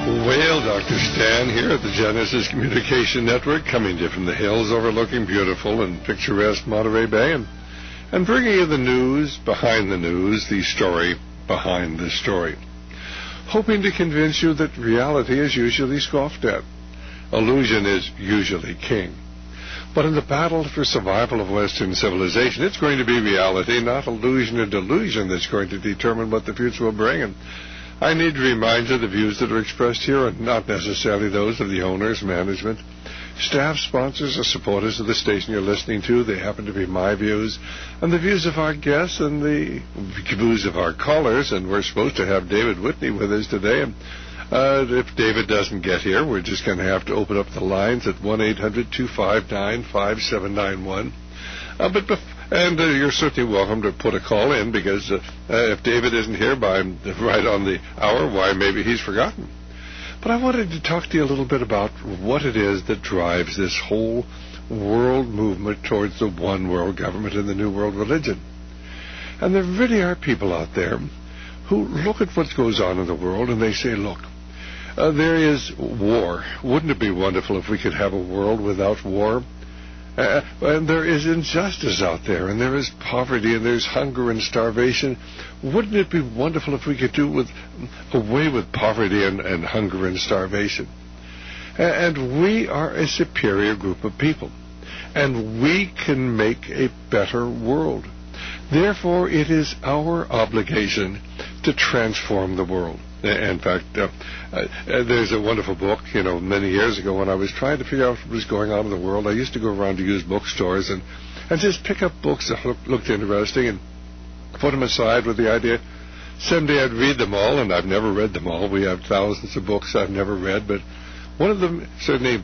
Well, Dr. Stan here at the Genesis Communication Network, coming to you from the hills overlooking beautiful and picturesque Monterey Bay, and bringing you the news behind the news, the story behind the story. Hoping to convince you that reality is usually scoffed at. Illusion is usually king. But in the battle for survival of Western civilization, it's going to be reality, not illusion or delusion, that's going to determine what the future will bring. And I need to remind you the views that are expressed here are not necessarily those of the owners, management, staff, sponsors, or supporters of the station you're listening to. They happen to be my views and the views of our guests and the views of our callers. And we're supposed to have David Whitney with us today. And if David doesn't get here, we're just going to have to open up the lines at 1-800-259-5791. And you're certainly welcome to put a call in, because if David isn't here by right on the hour, why, maybe he's forgotten. But I wanted to talk to you a little bit about what it is that drives this whole world movement towards the one world government and the new world religion. And there really are people out there who look at what goes on in the world and they say, look, there is war. Wouldn't it be wonderful if we could have a world without war? And there is injustice out there, and there is poverty, and there's hunger and starvation. Wouldn't it be wonderful if we could do away with poverty and hunger and starvation? And we are a superior group of people, and we can make a better world. Therefore, it is our obligation to transform the world. In fact, there's a wonderful book, many years ago when I was trying to figure out what was going on in the world. I used to go around to used bookstores and just pick up books that looked interesting and put them aside with the idea someday I'd read them all, and I've never read them all. We have thousands of books I've never read, but one of them certainly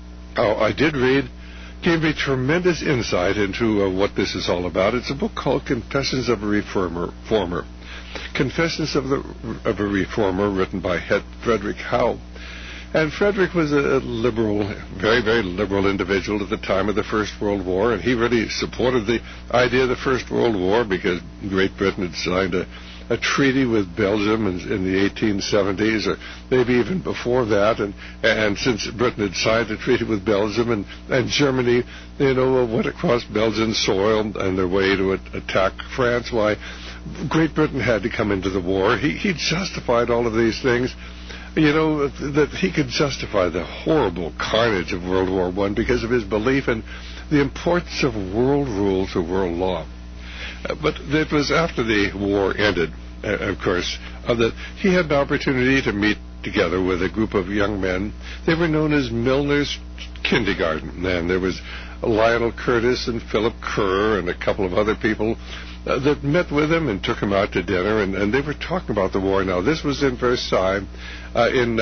I did read gave me tremendous insight into what this is all about. It's a book called Confessions of a Reformer. Confessions of a Reformer, written by Frederick Howe. And Frederick was a liberal, very, very liberal individual at the time of the First World War, and he really supported the idea of the First World War because Great Britain had signed a treaty with Belgium in the 1870s, or maybe even before that, and since Britain had signed a treaty with Belgium and Germany, went across Belgian soil on their way to attack France, why Great Britain had to come into the war. He justified all of these things, that he could justify the horrible carnage of World War I because of his belief in the importance of world rule to world law. But it was after the war ended, of course, that he had an opportunity to meet together with a group of young men. They were known as Milner's Kindergarten. And there was Lionel Curtis and Philip Kerr and a couple of other people that met with him and took him out to dinner, and they were talking about the war. Now, this was in Versailles in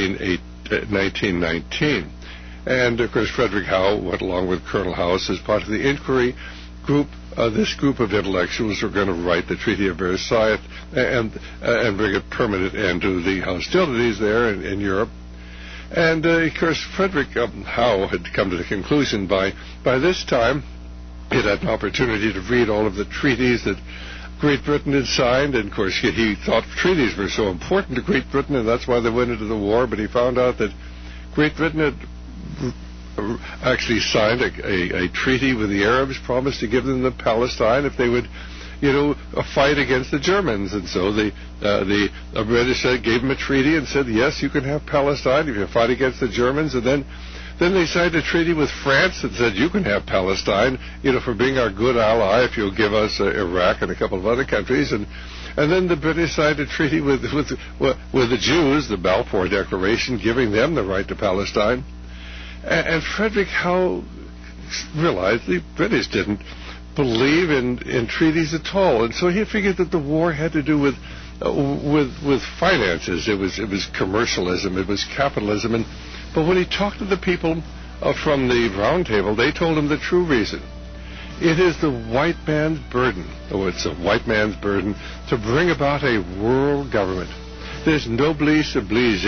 1919. And, of course, Frederick Howe went along with Colonel House as part of the inquiry group. This group of intellectuals were going to write the Treaty of Versailles and bring a permanent end to the hostilities there in Europe. And, of course, Frederick Howe had come to the conclusion by this time he'd had an opportunity to read all of the treaties that Great Britain had signed, and of course he thought treaties were so important to Great Britain, and that's why they went into the war. But he found out that Great Britain had actually signed a treaty with the Arabs, promised to give them the Palestine if they would, fight against the Germans. And so the British gave them a treaty and said, yes, you can have Palestine if you fight against the Germans. And then they signed a treaty with France that said you can have Palestine, for being our good ally if you'll give us Iraq and a couple of other countries. And then the British signed a treaty with the Jews, the Balfour Declaration, giving them the right to Palestine. And Frederick Howe realized the British didn't believe in treaties at all, and so he figured that the war had to do with finances. It was commercialism. It was capitalism. But when he talked to the people from the Round Table, they told him the true reason. It is the white man's burden. It's a white man's burden to bring about a world government. There's noblesse oblige,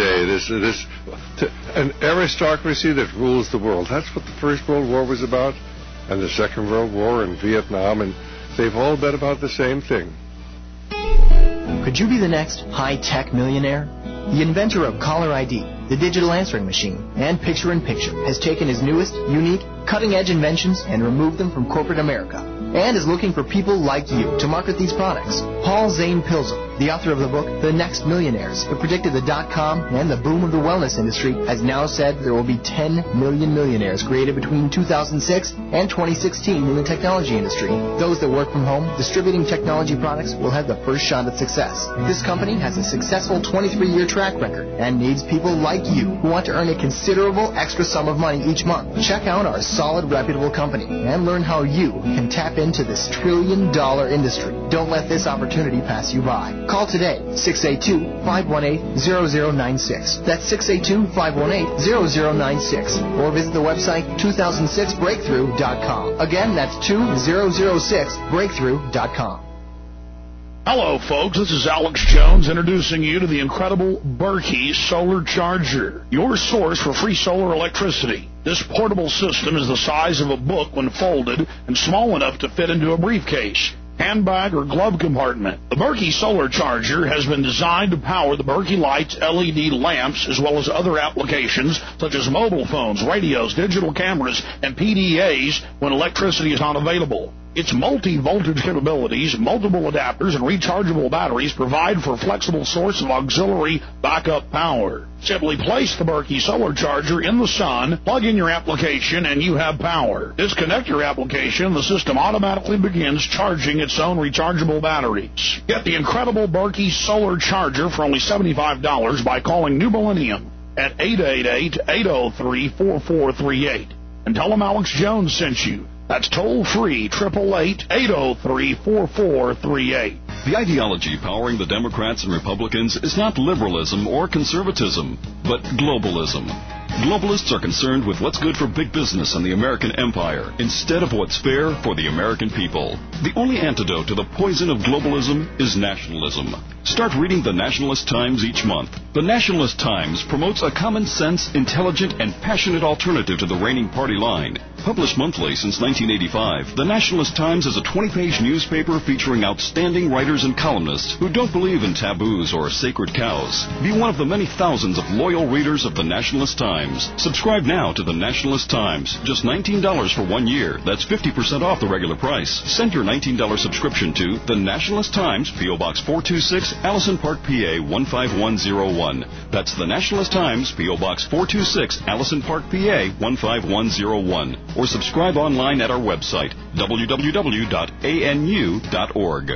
an aristocracy that rules the world. That's what the First World War was about, and the Second World War and Vietnam, and they've all been about the same thing. Could you be the next high-tech millionaire? The inventor of Caller ID, the digital answering machine, and picture-in-picture has taken his newest, unique, cutting-edge inventions and removed them from corporate America, and is looking for people like you to market these products. Paul Zane Pilzer, the author of the book The Next Millionaires, who predicted the dot-com and the boom of the wellness industry, has now said there will be 10 million millionaires created between 2006 and 2016 in the technology industry. Those that work from home distributing technology products will have the first shot at success. This company has a successful 23-year track record and needs people like you who want to earn a considerable extra sum of money each month. Check out our solid, reputable company and learn how you can tap into this trillion-dollar industry. Don't let this opportunity pass you by. Call today, 682-518-0096. That's 682-518-0096. Or visit the website 2006breakthrough.com. Again, that's 2006breakthrough.com. Hello, folks. This is Alex Jones introducing you to the incredible Berkey Solar Charger, your source for free solar electricity. This portable system is the size of a book when folded and small enough to fit into a briefcase, handbag, or glove compartment. The Berkey Solar Charger has been designed to power the Berkey Lights LED lamps as well as other applications such as mobile phones, radios, digital cameras, and PDAs when electricity is not available. Its multi-voltage capabilities, multiple adapters, and rechargeable batteries provide for a flexible source of auxiliary backup power. Simply place the Berkey Solar Charger in the sun, plug in your application, and you have power. Disconnect your application, the system automatically begins charging its own rechargeable batteries. Get the incredible Berkey Solar Charger for only $75 by calling New Millennium at 888-803-4438 and tell them Alex Jones sent you. That's toll-free, 888-803-4438. The ideology powering the Democrats and Republicans is not liberalism or conservatism, but globalism. Globalists are concerned with what's good for big business and the American empire instead of what's fair for the American people. The only antidote to the poison of globalism is nationalism. Start reading the Nationalist Times each month. The Nationalist Times promotes a common-sense, intelligent, and passionate alternative to the reigning party line. Published monthly since 1985, the Nationalist Times is a 20-page newspaper featuring outstanding writers and columnists who don't believe in taboos or sacred cows. Be one of the many thousands of loyal readers of the Nationalist Times. Subscribe now to the Nationalist Times. Just $19 for 1 year. That's 50% off the regular price. Send your $19 subscription to the Nationalist Times, P.O. Box 426, Allison Park, PA 15101. That's the Nationalist Times, P.O. Box 426, Allison Park, PA 15101. Or subscribe online at our website, www.anu.org.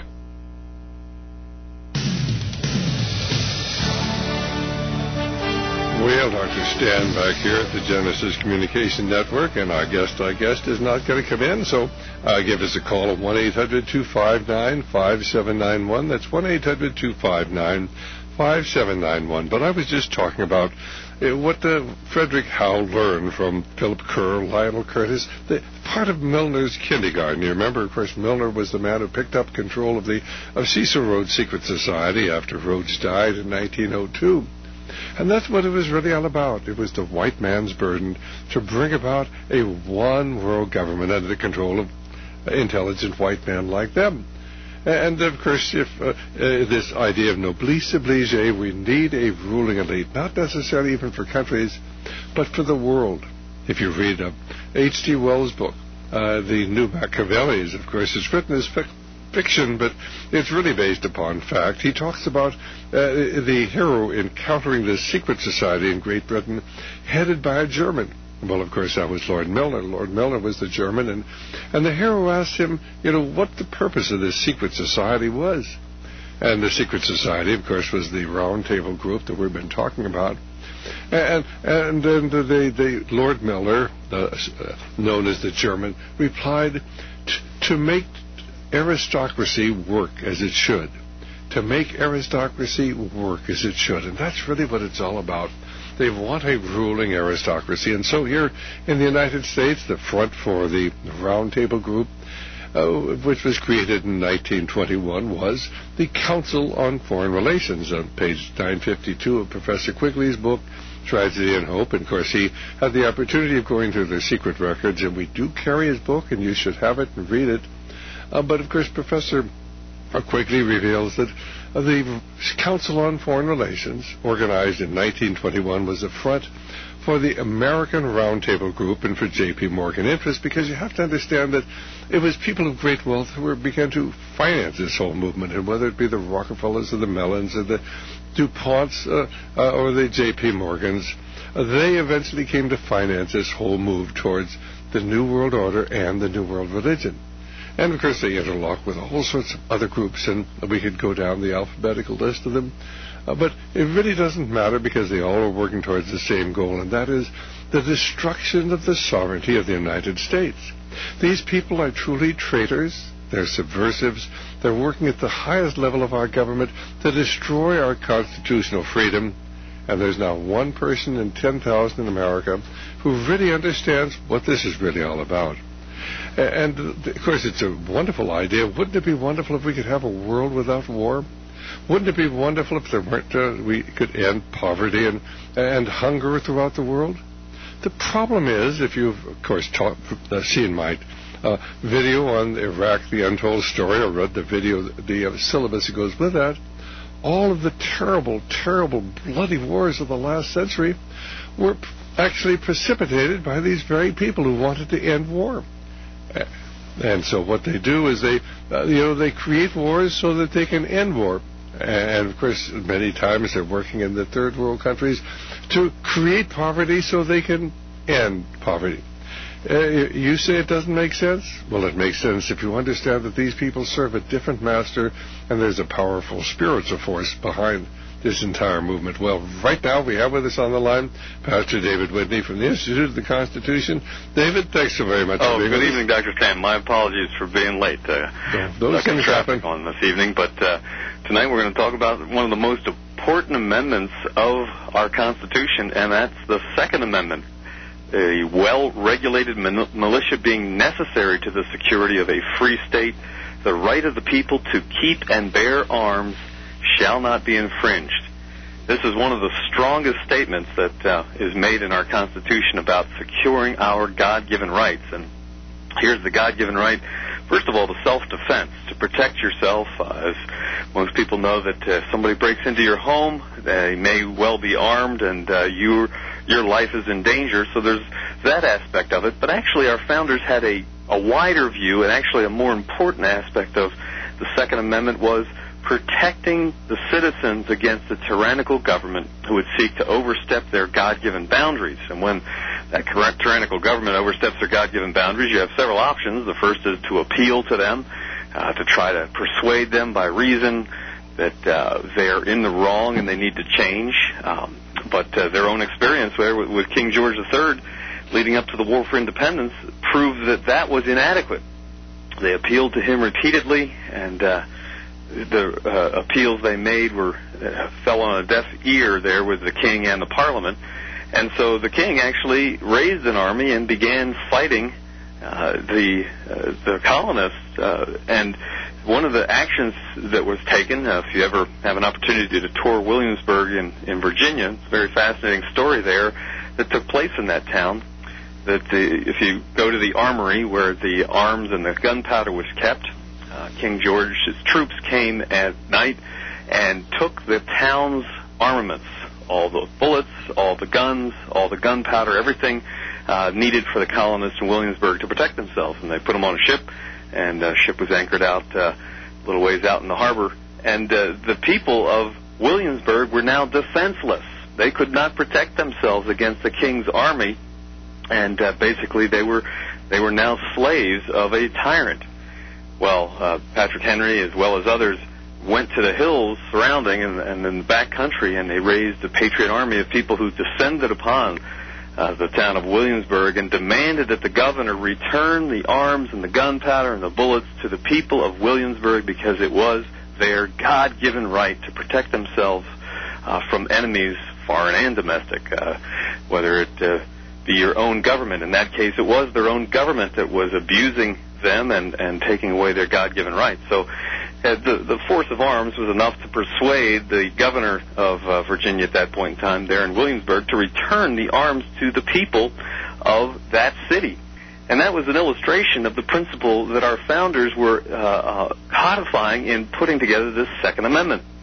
Well, Dr. Stan back here at the Genesis Communication Network, and our guest, is not going to come in, so give us a call at 1-800-259-5791. That's 1-800-259-5791. But I was just talking about what Frederick Howe learned from Philip Kerr, Lionel Curtis, the part of Milner's kindergarten. You remember, of course, Milner was the man who picked up control of Cecil Rhodes' secret society after Rhodes died in 1902. And that's what it was really all about. It was the white man's burden to bring about a one world government under the control of intelligent white men like them. And, of course, if this idea of noblesse oblige, we need a ruling elite, not necessarily even for countries, but for the world. If you read H.G. Wells' book, The New Machiavellis, of course, it's written as fiction, but it's really based upon fact. He talks about the hero encountering the secret society in Great Britain headed by a German. Well, of course, that was Lord Milner. Lord Milner was the German, and the hero asked him, what the purpose of this secret society was. And the secret society, of course, was the Round Table Group that we've been talking about. And then the Lord Milner, known as the German, replied, to make aristocracy work as it should. To make aristocracy work as it should. And that's really what it's all about. They want a ruling aristocracy. And so here in the United States, the front for the Round Table Group, which was created in 1921, was the Council on Foreign Relations, on page 952 of Professor Quigley's book, Tragedy and Hope. And, of course, he had the opportunity of going through their secret records, and we do carry his book, and you should have it and read it. But, of course, Professor Quigley reveals that The Council on Foreign Relations, organized in 1921, was a front for the American Roundtable Group and for J.P. Morgan interests, because you have to understand that it was people of great wealth who began to finance this whole movement, and whether it be the Rockefellers or the Mellons or the DuPonts or the J.P. Morgans, they eventually came to finance this whole move towards the New World Order and the New World Religion. And, of course, they interlock with all sorts of other groups, and we could go down the alphabetical list of them. But it really doesn't matter, because they all are working towards the same goal, and that is the destruction of the sovereignty of the United States. These people are truly traitors. They're subversives. They're working at the highest level of our government to destroy our constitutional freedom. And there's now one person in 10,000 in America who really understands what this is really all about. And, of course, it's a wonderful idea. Wouldn't it be wonderful if we could have a world without war? Wouldn't it be wonderful if there weren't, we could end poverty and hunger throughout the world? The problem is, if you've, of course, seen my video on Iraq, the untold story, or read the video, the syllabus that goes with that, all of the terrible, terrible, bloody wars of the last century were actually precipitated by these very people who wanted to end war. And so what they do is they create wars so that they can end war. And, of course, many times they're working in the third world countries to create poverty so they can end poverty. You say it doesn't make sense? Well, it makes sense if you understand that these people serve a different master, and there's a powerful spiritual force behind this entire movement. Well, right now we have with us on the line Pastor David Whitney from the Institute of the Constitution. David, thanks so very much for being with us. Good evening, Dr. Sam. My apologies for being late. Those things happen on this evening, but tonight we're going to talk about one of the most important amendments of our Constitution, and that's the Second Amendment. A well-regulated militia being necessary to the security of a free state, the right of the people to keep and bear arms shall not be infringed. This is one of the strongest statements that is made in our Constitution about securing our God-given rights. And here's the God-given right. First of all, the self-defense, to protect yourself. As most people know, that if somebody breaks into your home, they may well be armed, and your life is in danger. So there's that aspect of it. But actually, our founders had a wider view, and actually a more important aspect of the Second Amendment was protecting the citizens against a tyrannical government who would seek to overstep their God-given boundaries. And when that tyrannical government oversteps their God-given boundaries, you have several options. The first is to appeal to them, to try to persuade them by reason that they're in the wrong and they need to change. But their own experience there with King George III leading up to the War for Independence proved that that was inadequate. They appealed to him repeatedly, and the appeals they made fell on a deaf ear there with the king and the parliament. And so the king actually raised an army and began fighting the colonists. And one of the actions that was taken, if you ever have an opportunity to tour Williamsburg in Virginia, it's a very fascinating story there that took place in that town. That if you go to the armory where the arms and the gunpowder was kept, King George's troops came at night and took the town's armaments, all the bullets, all the guns, all the gunpowder, everything needed for the colonists in Williamsburg to protect themselves. And they put them on a ship, and the ship was anchored out a little ways out in the harbor. And the people of Williamsburg were now defenseless. They could not protect themselves against the king's army, and basically they were now slaves of a tyrant. Well, Patrick Henry, as well as others, went to the hills surrounding and in the back country, and they raised a patriot army of people who descended upon the town of Williamsburg and demanded that the governor return the arms and the gunpowder and the bullets to the people of Williamsburg, because it was their God-given right to protect themselves from enemies, foreign and domestic, whether it be your own government. In that case, it was their own government that was abusing them and taking away their God-given rights. So the force of arms was enough to persuade the governor of Virginia at that point in time there in Williamsburg to return the arms to the people of that city. And that was an illustration of the principle that our founders were codifying in putting together this Second Amendment.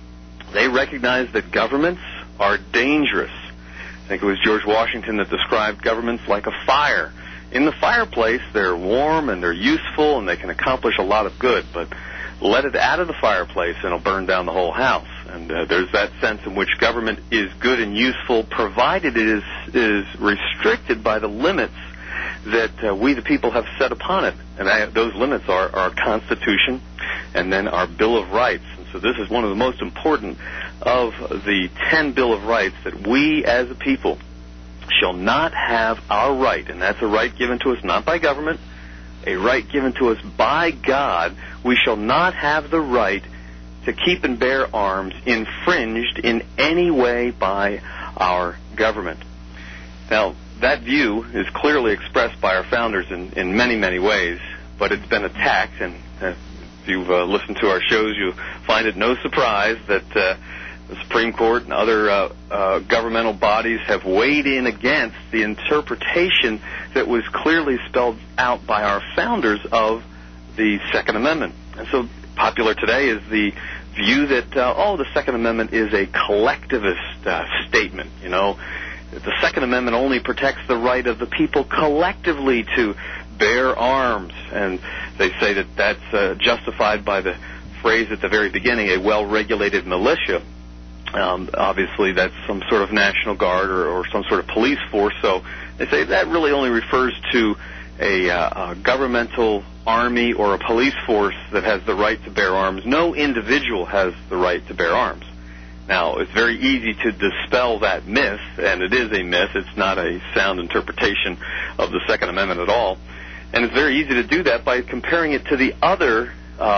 They recognize that governments are dangerous. I think it was George Washington that described governments like a fire. In the fireplace, they're warm and they're useful and they can accomplish a lot of good, but let it out of the fireplace and it'll burn down the whole house. And there's that sense in which government is good and useful, provided it is restricted by the limits that we the people have set upon it. And those limits are our Constitution and then our Bill of Rights. And so this is one of the most important of the 10 Bill of Rights, that we as a people shall not have our right, and that's a right given to us not by government, a right given to us by God. We shall not have the right to keep and bear arms infringed in any way by our government. Now, that view is clearly expressed by our founders in many, many ways, but it's been attacked, and if you've listened to our shows, you find it no surprise that the Supreme Court and other governmental bodies have weighed in against the interpretation that was clearly spelled out by our founders of the Second Amendment. And so popular today is the view that, the Second Amendment is a collectivist statement. You know, the Second Amendment only protects the right of the people collectively to bear arms. And they say that that's justified by the phrase at the very beginning, a well-regulated militia. Obviously, that's some sort of National Guard or some sort of police force. So they say that really only refers to a governmental army or a police force that has the right to bear arms. No individual has the right to bear arms. Now, it's very easy to dispel that myth, and it is a myth. It's not a sound interpretation of the Second Amendment at all. And it's very easy to do that by comparing it to the other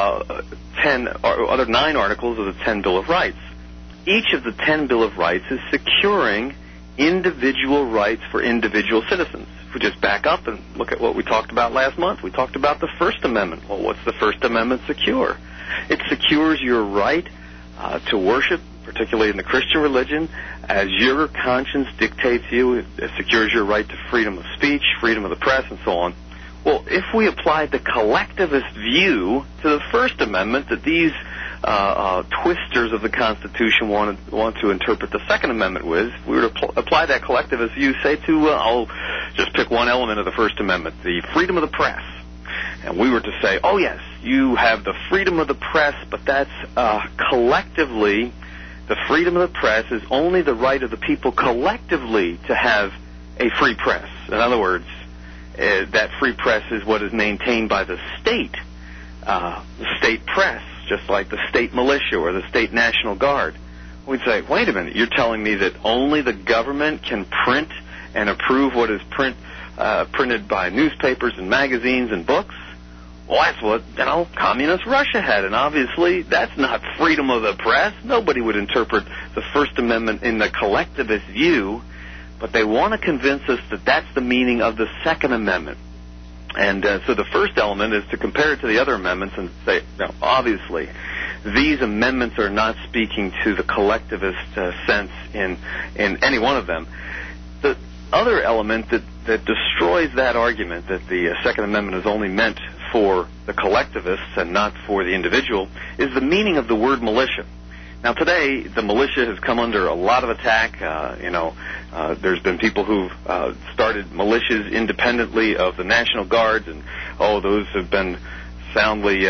9 articles of the 10 Bill of Rights. Each of the 10 Bill of Rights is securing individual rights for individual citizens. If we just back up and look at what we talked about last month, we talked about the First Amendment. Well, what's the First Amendment secure? It secures your right to worship, particularly in the Christian religion, as your conscience dictates you. It secures your right to freedom of speech, freedom of the press, and so on. Well, if we applied the collectivist view to the First Amendment that these twisters of the Constitution want to interpret the Second Amendment with, we were to apply that collectivist view, say, to, I'll just pick one element of the First Amendment, the freedom of the press. And we were to say, oh, yes, you have the freedom of the press, but that's collectively, the freedom of the press is only the right of the people collectively to have a free press. In other words, that free press is what is maintained by the state press, just like the state militia or the state National Guard. We'd say, wait a minute, you're telling me that only the government can print and approve what is printed by newspapers and magazines and books? Well, that's what, communist Russia had, and obviously that's not freedom of the press. Nobody would interpret the First Amendment in the collectivist view, but they want to convince us that that's the meaning of the Second Amendment. And so the first element is to compare it to the other amendments and say, obviously, these amendments are not speaking to the collectivist sense in any one of them. The other element that destroys that argument that the Second Amendment is only meant for the collectivists and not for the individual is the meaning of the word militia. Now, today, the militia has come under a lot of attack. There's been people who've started militias independently of the National Guards, and, those have been soundly,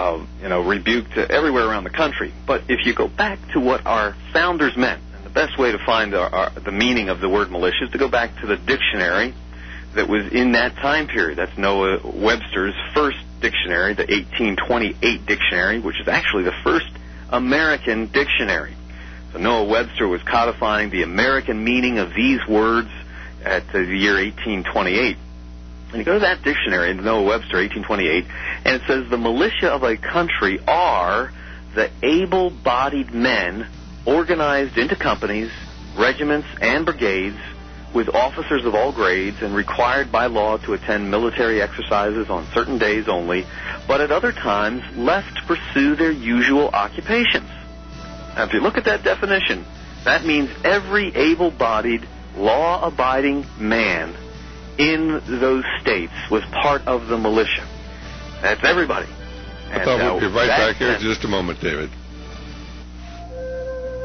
rebuked everywhere around the country. But if you go back to what our founders meant, and the best way to find the meaning of the word militia is to go back to the dictionary that was in that time period. That's Noah Webster's first dictionary, the 1828 dictionary, which is actually the first American dictionary. So Noah Webster was codifying the American meaning of these words at the year 1828. And you go to that dictionary, Noah Webster, 1828, and it says the militia of a country are the able-bodied men organized into companies, regiments, and brigades with officers of all grades and required by law to attend military exercises on certain days only, but at other times left to pursue their usual occupations. Now, if you look at that definition, that means every able-bodied, law-abiding man in those states was part of the militia. That's everybody. I thought we'd be right back here in just a moment, David.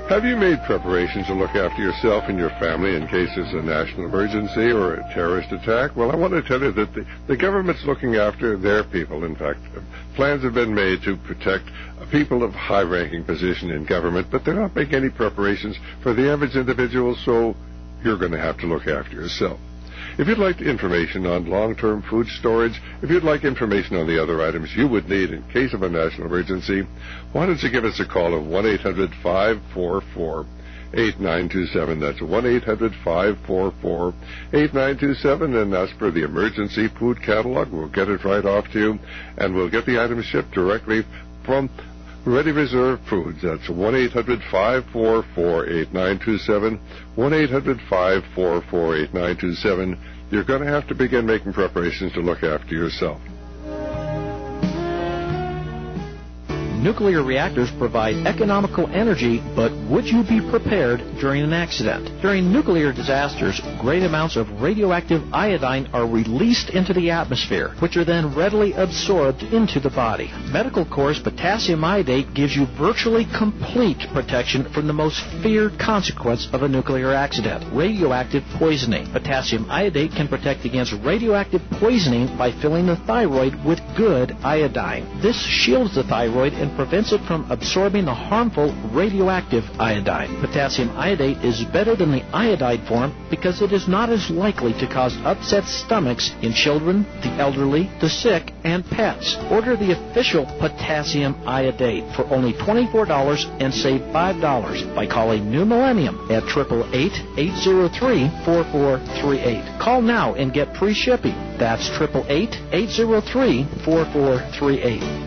Have you made preparations to look after yourself and your family in case there's a national emergency or a terrorist attack? Well, I want to tell you that the government's looking after their people. In fact, plans have been made to protect people of high-ranking position in government, but they're not making any preparations for the average individual, so you're going to have to look after yourself. If you'd like information on long-term food storage, if you'd like information on the other items you would need in case of a national emergency, why don't you give us a call at 1-800-544-8927. That's 1-800-544-8927, and ask for the emergency food catalog. We'll get it right off to you, and we'll get the items shipped directly from Ready Reserve Foods. That's 1-800-544-8927, 1-800-544-8927. You're going to have to begin making preparations to look after yourself. Nuclear reactors provide economical energy, but would you be prepared during an accident? During nuclear disasters, great amounts of radioactive iodine are released into the atmosphere, which are then readily absorbed into the body. Medical Corps' potassium iodate gives you virtually complete protection from the most feared consequence of a nuclear accident, radioactive poisoning. Potassium iodate can protect against radioactive poisoning by filling the thyroid with good iodine. This shields the thyroid and prevents it from absorbing the harmful radioactive iodine. Potassium iodate is better than the iodide form because it is not as likely to cause upset stomachs in children, the elderly, the sick, and pets. Order the official potassium iodate for only $24 and save $5 by calling New Millennium at 888-803-4438. Call now and get free shipping. That's 888-803-4438.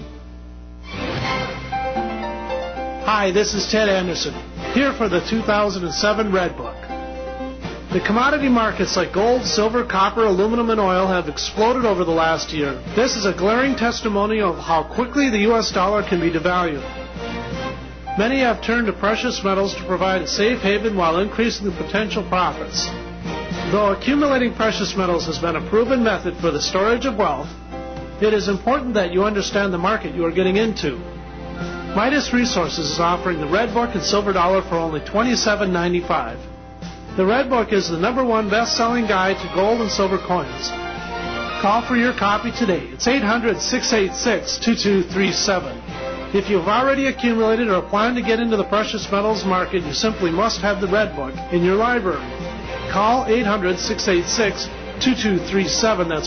Hi, this is Ted Anderson, here for the 2007 Red Book. The commodity markets like gold, silver, copper, aluminum, and oil have exploded over the last year. This is a glaring testimony of how quickly the U.S. dollar can be devalued. Many have turned to precious metals to provide a safe haven while increasing the potential profits. Though accumulating precious metals has been a proven method for the storage of wealth, it is important that you understand the market you are getting into. Midas Resources is offering the Red Book and Silver Dollar for only $27.95. The Red Book is the #1 best-selling guide to gold and silver coins. Call for your copy today. It's 800-686-2237. If you've already accumulated or plan to get into the precious metals market, you simply must have the Red Book in your library. Call 800-686-2237. That's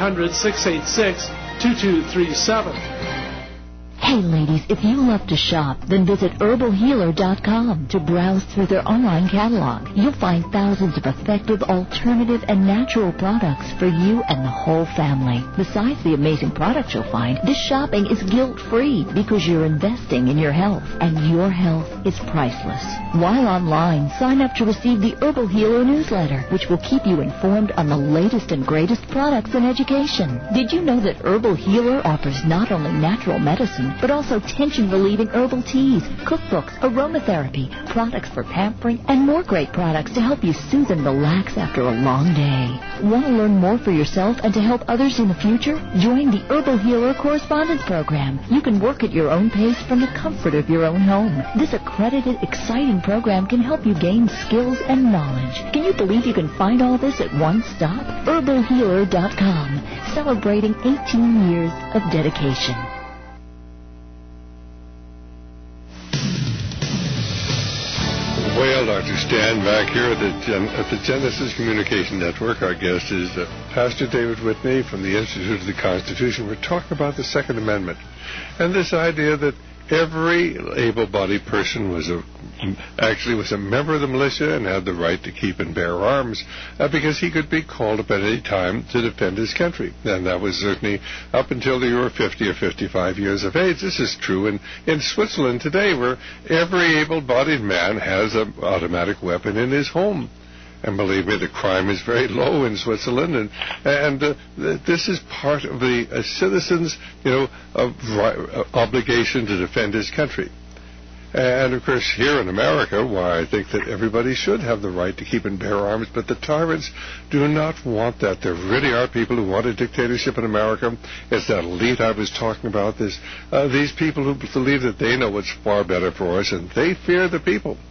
1-800-686-2237. Hey ladies, if you love to shop, then visit herbalhealer.com to browse through their online catalog. You'll find thousands of effective, alternative, and natural products for you and the whole family. Besides the amazing products you'll find, this shopping is guilt-free because you're investing in your health, and your health is priceless. While online, sign up to receive the Herbal Healer newsletter, which will keep you informed on the latest and greatest products and education. Did you know that Herbal Healer offers not only natural medicine, but also tension-relieving herbal teas, cookbooks, aromatherapy, products for pampering, and more great products to help you soothe and relax after a long day. Want to learn more for yourself and to help others in the future? Join the Herbal Healer Correspondence Program. You can work at your own pace from the comfort of your own home. This accredited, exciting program can help you gain skills and knowledge. Can you believe you can find all this at one stop? herbalhealer.com, celebrating 18 years of dedication. Well, Dr. Stan, back here at the Genesis Communication Network, our guest is Pastor David Whitney from the Institute of the Constitution. We're talking about the Second Amendment and this idea that every able-bodied person was a member of the militia and had the right to keep and bear arms because he could be called up at any time to defend his country. And that was certainly up until you were 50 or 55 years of age. This is true in Switzerland today, where every able-bodied man has an automatic weapon in his home. And believe me, the crime is very low in Switzerland, and this is part of the citizen's, obligation to defend his country. And of course, here in America, why I think that everybody should have the right to keep and bear arms, but the tyrants do not want that. There really are people who want a dictatorship in America. It's that elite I was talking about. These people who believe that they know what's far better for us, and they fear the people.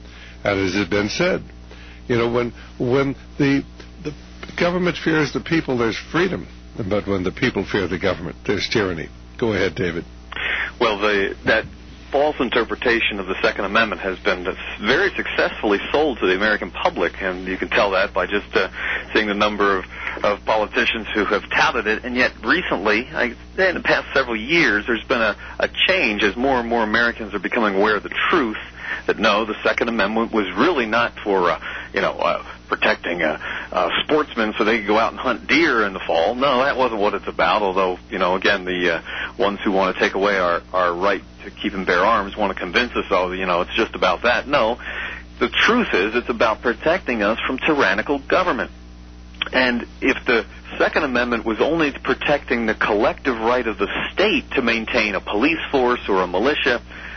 And as has been said, when the government fears the people, there's freedom. But when the people fear the government, there's tyranny. Go ahead, David. Well, that false interpretation of the Second Amendment has been very successfully sold to the American public, and you can tell that by just seeing the number of politicians who have touted it. And yet recently, in the past several years, there's been a change as more and more Americans are becoming aware of the truth that no, the Second Amendment was really not for protecting sportsmen so they could go out and hunt deer in the fall. No, that wasn't what it's about, although, again, the ones who want to take away our right to keep and bear arms want to convince us, it's just about that. No, the truth is it's about protecting us from tyrannical government. And if the Second Amendment was only protecting the collective right of the state to maintain a police force or a militia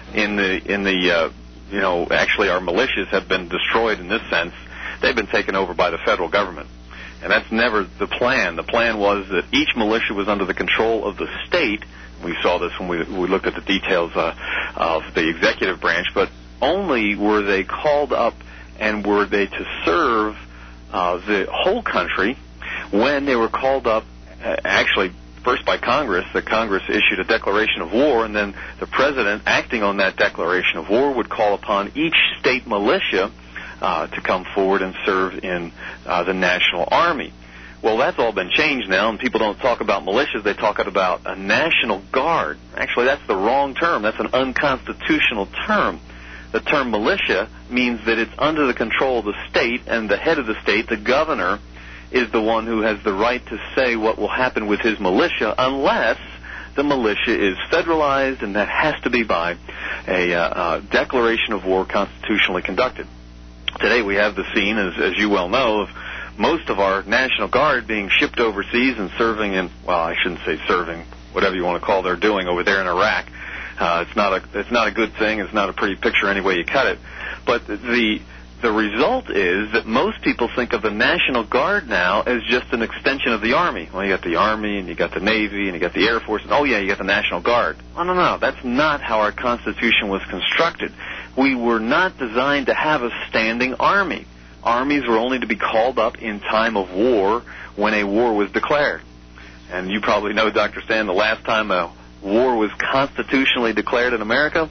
actually our militias have been destroyed in this sense. They've been taken over by the federal government. And that's never the plan. The plan was that each militia was under the control of the state. We saw this when we looked at the details of the executive branch, but only were they called up and were they to serve the whole country when they were called up, actually first by Congress. That Congress issued a declaration of war, and then the president, acting on that declaration of war, would call upon each state militia to come forward and serve in the National Army. Well, that's all been changed now, and people don't talk about militias. They talk about a National Guard. Actually, that's the wrong term. That's an unconstitutional term. The term militia means that it's under the control of the state, and the head of the state, the governor, is the one who has the right to say what will happen with his militia unless the militia is federalized, and that has to be by a declaration of war constitutionally conducted. Today we have the scene, as you well know, of most of our National Guard being shipped overseas and serving in, well, I shouldn't say serving, whatever you want to call they're doing over there in Iraq. It's not a good thing. It's not a pretty picture any way you cut it. But the result is that most people think of the National Guard now as just an extension of the Army. Well, you got the Army, and you got the Navy, and you got the Air Force, and oh yeah, you got the National Guard. Oh, no, that's not how our Constitution was constructed. We were not designed to have a standing army. Armies were only to be called up in time of war when a war was declared. And you probably know, Dr. Stan, the last time a war was constitutionally declared in America,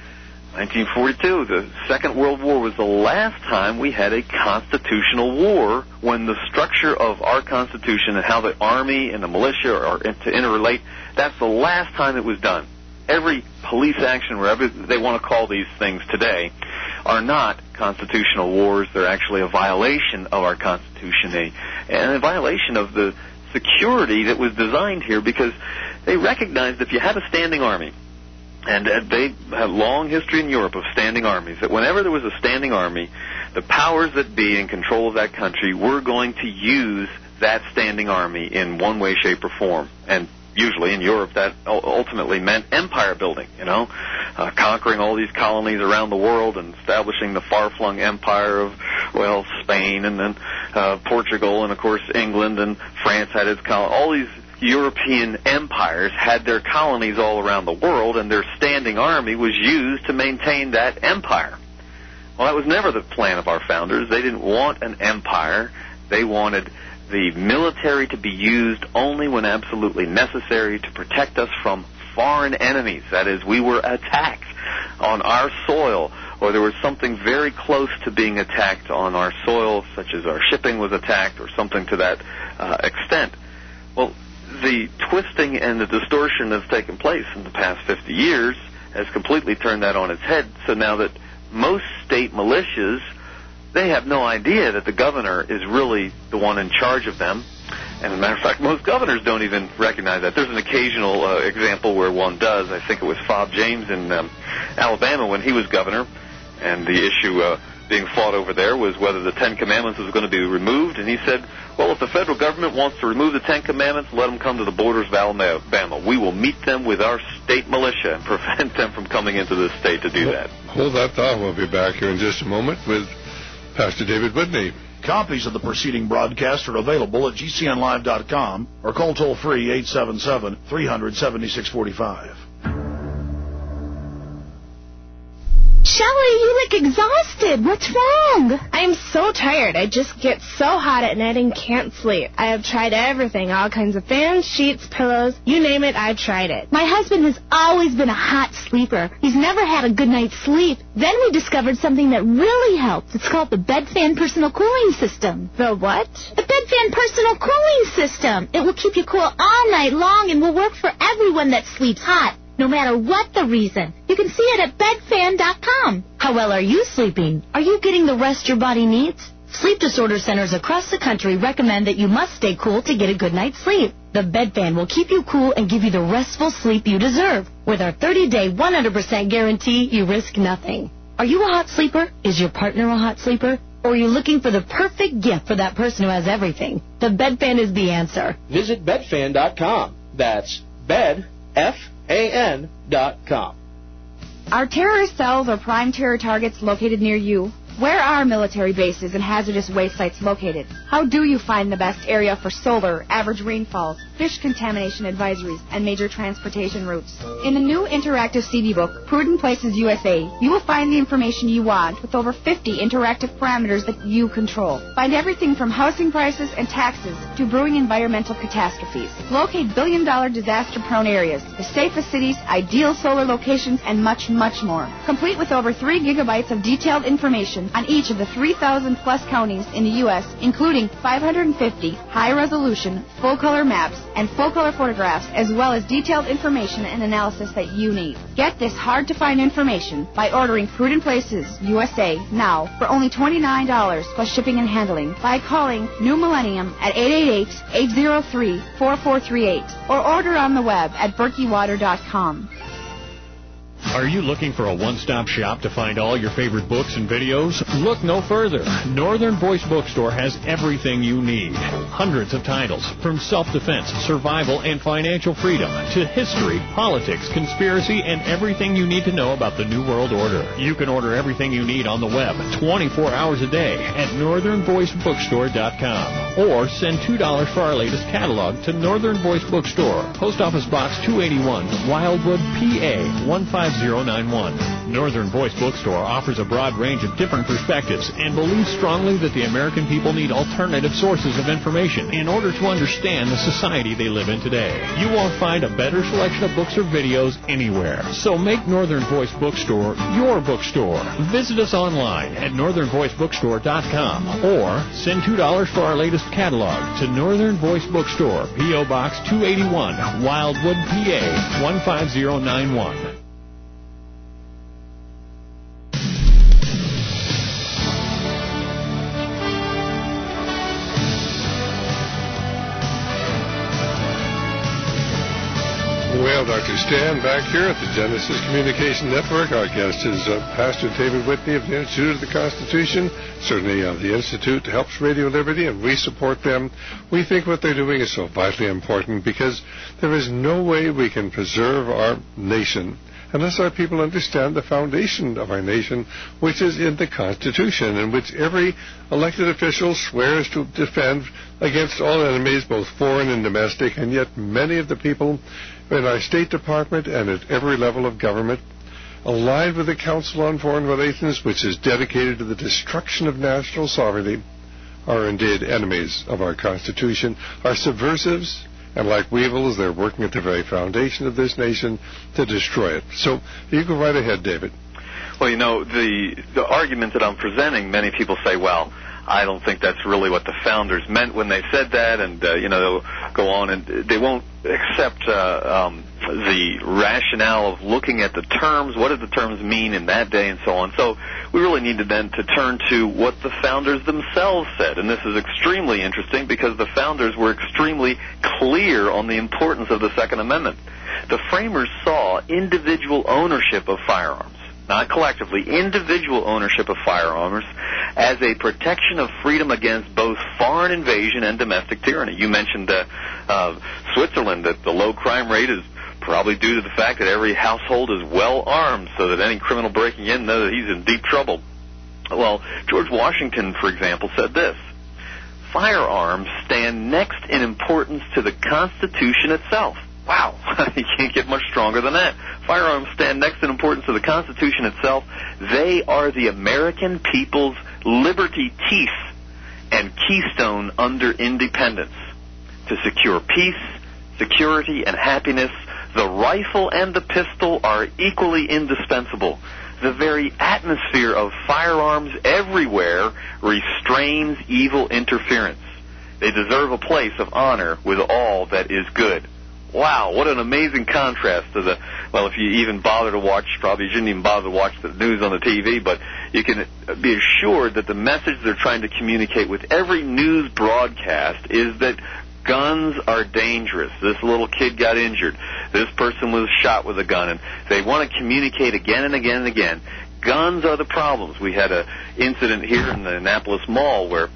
1942. The Second World War was the last time we had a constitutional war, when the structure of our Constitution and how the Army and the militia are to interrelate, that's the last time it was done. Every police action, wherever they want to call these things today, are not constitutional wars. They're actually a violation of our Constitution, and a violation of the security that was designed here, because they recognized if you had a standing army, and they have long history in Europe of standing armies, that whenever there was a standing army, the powers that be in control of that country were going to use that standing army in one way, shape, or form. And usually in Europe that ultimately meant empire building, conquering all these colonies around the world and establishing the far-flung empire of, Spain, and then Portugal, and of course England, and France had its colony. All these European empires had their colonies all around the world, and their standing army was used to maintain that empire. Well, that was never the plan of our founders. They didn't want an empire. They wanted the military to be used only when absolutely necessary to protect us from foreign enemies. That is, we were attacked on our soil, or there was something very close to being attacked on our soil, such as our shipping was attacked, or something to that extent. Well, the twisting and the distortion that's taken place in the past 50 years has completely turned that on its head. So now that most state militias, they have no idea that the governor is really the one in charge of them. And as a matter of fact, most governors don't even recognize that. There's an occasional example where one does. I think it was Fob James in Alabama when he was governor, and the issue being fought over there was whether the Ten Commandments was going to be removed. And he said, well, if the federal government wants to remove the Ten Commandments, let them come to the borders of Alabama. We will meet them with our state militia and prevent them from coming into this state to do that. Hold that thought. We'll be back here in just a moment with Pastor David Whitney. Copies of the preceding broadcast are available at GCNlive.com or call toll-free 877-300-7645. Shelley, you look exhausted. What's wrong? I'm so tired. I just get so hot at night and can't sleep. I have tried everything, all kinds of fans, sheets, pillows, you name it, I've tried it. My husband has always been a hot sleeper. He's never had a good night's sleep. Then we discovered something that really helps. It's called the Bedfan Personal Cooling System. The what? The Bedfan Personal Cooling System. It will keep you cool all night long and will work for everyone that sleeps hot, no matter what the reason. You can see it at bedfan.com. How well are you sleeping? Are you getting the rest your body needs? Sleep disorder centers across the country recommend that you must stay cool to get a good night's sleep. The Bedfan will keep you cool and give you the restful sleep you deserve. With our 30-day, 100% guarantee, you risk nothing. Are you a hot sleeper? Is your partner a hot sleeper? Or are you looking for the perfect gift for that person who has everything? The Bedfan is the answer. Visit bedfan.com. That's bedfan.com. Are terrorist cells or prime terror targets located near you? Where are military bases and hazardous waste sites located? How do you find the best area for solar, average rainfalls, fish contamination advisories, and major transportation routes? In the new interactive CD book, Prudent Places USA, you will find the information you want with over 50 interactive parameters that you control. Find everything from housing prices and taxes to brewing environmental catastrophes. Locate billion-dollar disaster-prone areas, the safest cities, ideal solar locations, and much, much more. Complete with over 3 gigabytes of detailed information on each of the 3,000-plus counties in the U.S., including 550 high-resolution, full-color maps and full-color photographs, as well as detailed information and analysis that you need. Get this hard-to-find information by ordering Prudent Places USA now for only $29 plus shipping and handling by calling New Millennium at 888-803-4438 or order on the web at berkeywater.com. Are you looking for a one-stop shop to find all your favorite books and videos? Look no further. Northern Voice Bookstore has everything you need. Hundreds of titles, from self-defense, survival, and financial freedom, to history, politics, conspiracy, and everything you need to know about the New World Order. You can order everything you need on the web 24 hours a day at northernvoicebookstore.com or send $2 for our latest catalog to Northern Voice Bookstore, Post Office Box 281, Wildwood, PA 15091. Northern Voice Bookstore offers a broad range of different perspectives and believes strongly that the American people need alternative sources of information in order to understand the society they live in today. You won't find a better selection of books or videos anywhere. So make Northern Voice Bookstore your bookstore. Visit us online at northernvoicebookstore.com or send $2 for our latest catalog to Northern Voice Bookstore, P.O. Box 281, Wildwood, PA 15091. Well, Dr. Stan back here at the Genesis Communication Network. Our guest is Pastor David Whitney of the Institute of the Constitution, certainly the Institute helps Radio Liberty, and we support them. We think what they're doing is so vitally important because there is no way we can preserve our nation unless our people understand the foundation of our nation, which is in the Constitution, in which every elected official swears to defend against all enemies, both foreign and domestic, and yet many of the people in our State Department and at every level of government, aligned with the Council on Foreign Relations, which is dedicated to the destruction of national sovereignty, are indeed enemies of our Constitution, are subversives, and like weevils, they're working at the very foundation of this nation to destroy it. So you go right ahead, David. Well, you know, the argument that I'm presenting, many people say, well, I don't think that's really what the founders meant when they said that, and, they'll go on and they won't accept the rationale of looking at the terms. What did the terms mean in that day and so on? So we really need to then to turn to what the founders themselves said, and this is extremely interesting because the founders were extremely clear on the importance of the Second Amendment. The framers saw individual ownership of firearms, not collectively, individual ownership of firearms as a protection of freedom against both foreign invasion and domestic tyranny. You mentioned Switzerland, that the low crime rate is probably due to the fact that every household is well armed so that any criminal breaking in knows that he's in deep trouble. Well, George Washington, for example, said this: firearms stand next in importance to the Constitution itself. Wow. You can't get much stronger than that. Firearms stand next in importance to the Constitution itself. They are the American people's liberty teeth and keystone under independence. To secure peace, security, and happiness, the rifle and the pistol are equally indispensable. The very atmosphere of firearms everywhere restrains evil interference. They deserve a place of honor with all that is good. Wow, what an amazing contrast to the, well, if you even bother to watch, probably you shouldn't even bother to watch the news on the TV, but you can be assured that the message they're trying to communicate with every news broadcast is that guns are dangerous. This little kid got injured. This person was shot with a gun, and they want to communicate again and again and again. Guns are the problems. We had an incident here in the Annapolis Mall where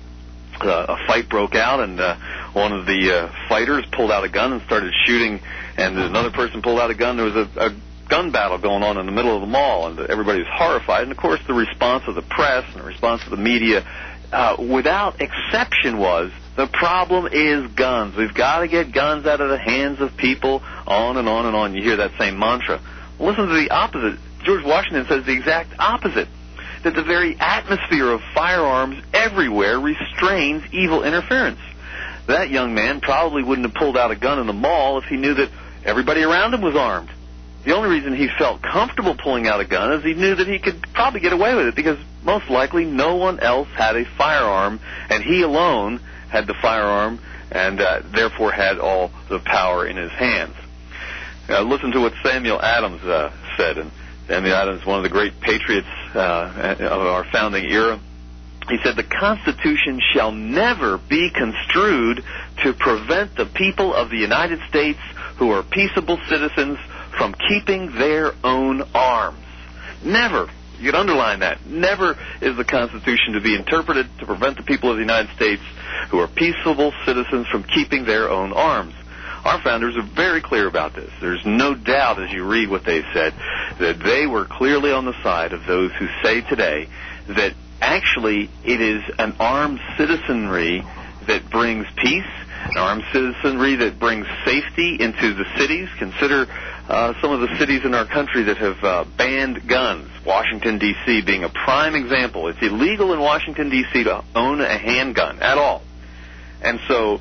a fight broke out, and one of the fighters pulled out a gun and started shooting, and another person pulled out a gun. There was a gun battle going on in the middle of the mall, and everybody was horrified. And, of course, the response of the press and the response of the media, without exception, was, the problem is guns. We've got to get guns out of the hands of people, on and on and on. You hear that same mantra. Well, listen to the opposite. George Washington says the exact opposite, that the very atmosphere of firearms everywhere restrains evil interference. That young man probably wouldn't have pulled out a gun in the mall if he knew that everybody around him was armed. The only reason he felt comfortable pulling out a gun is he knew that he could probably get away with it because most likely no one else had a firearm, and he alone had the firearm and therefore had all the power in his hands. Listen to what Samuel Adams said, and Samuel Adams, one of the great patriots of our founding era. He said, the Constitution shall never be construed to prevent the people of the United States who are peaceable citizens from keeping their own arms. Never. You can underline that. Never is the Constitution to be interpreted to prevent the people of the United States who are peaceable citizens from keeping their own arms. Our founders are very clear about this. There's no doubt, as you read what they said, that they were clearly on the side of those who say today that actually it is an armed citizenry that brings peace, an armed citizenry that brings safety into the cities. Consider some of the cities in our country that have banned guns, Washington, D.C. being a prime example. It's illegal in Washington, D.C. to own a handgun at all. And so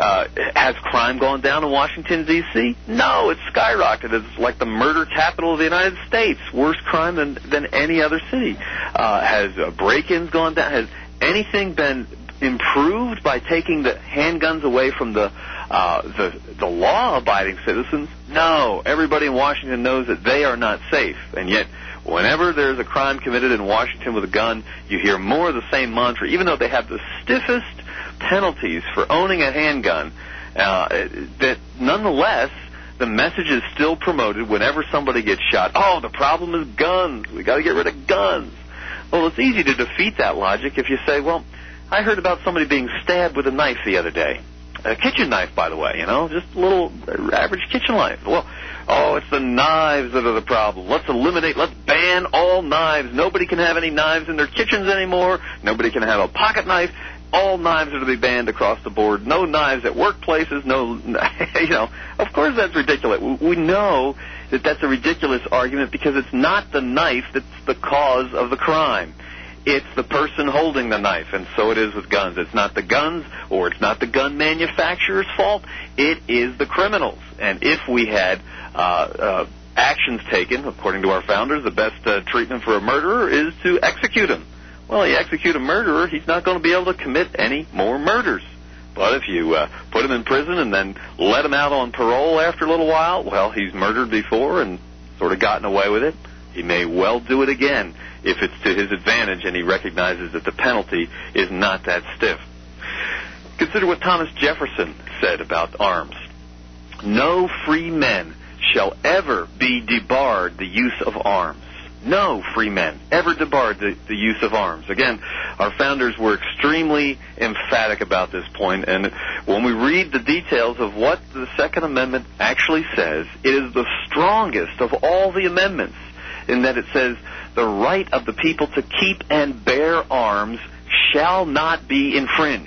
has crime gone down in Washington, D.C.? No, it's skyrocketed. It's like the murder capital of the United States. Worse crime than any other city. Has break-ins gone down? Has anything been improved by taking the handguns away from the law-abiding citizens? No. Everybody in Washington knows that they are not safe. And yet, whenever there's a crime committed in Washington with a gun, you hear more of the same mantra, even though they have the stiffest penalties for owning a handgun, that nonetheless the message is still promoted whenever somebody gets shot. Oh, the problem is guns. We got to get rid of guns. Well, it's easy to defeat that logic if you say, well, I heard about somebody being stabbed with a knife the other day. A kitchen knife, by the way, just a little average kitchen knife. Well, it's the knives that are the problem. Let's ban all knives. Nobody can have any knives in their kitchens anymore. Nobody can have a pocket knife. All knives are to be banned across the board. No knives at workplaces. No, of course that's ridiculous. We know that that's a ridiculous argument because it's not the knife that's the cause of the crime. It's the person holding the knife, and so it is with guns. It's not the guns, or it's not the gun manufacturer's fault. It is the criminals. And if we had actions taken, according to our founders, the best treatment for a murderer is to execute him. Well, you execute a murderer, he's not going to be able to commit any more murders. But if you put him in prison and then let him out on parole after a little while, well, he's murdered before and sort of gotten away with it. He may well do it again if it's to his advantage and he recognizes that the penalty is not that stiff. Consider what Thomas Jefferson said about arms. No free men shall ever be debarred the use of arms. No free men ever debarred the use of arms. Again, our founders were extremely emphatic about this point, and when we read the details of what the Second Amendment actually says, it is the strongest of all the amendments in that it says the right of the people to keep and bear arms shall not be infringed.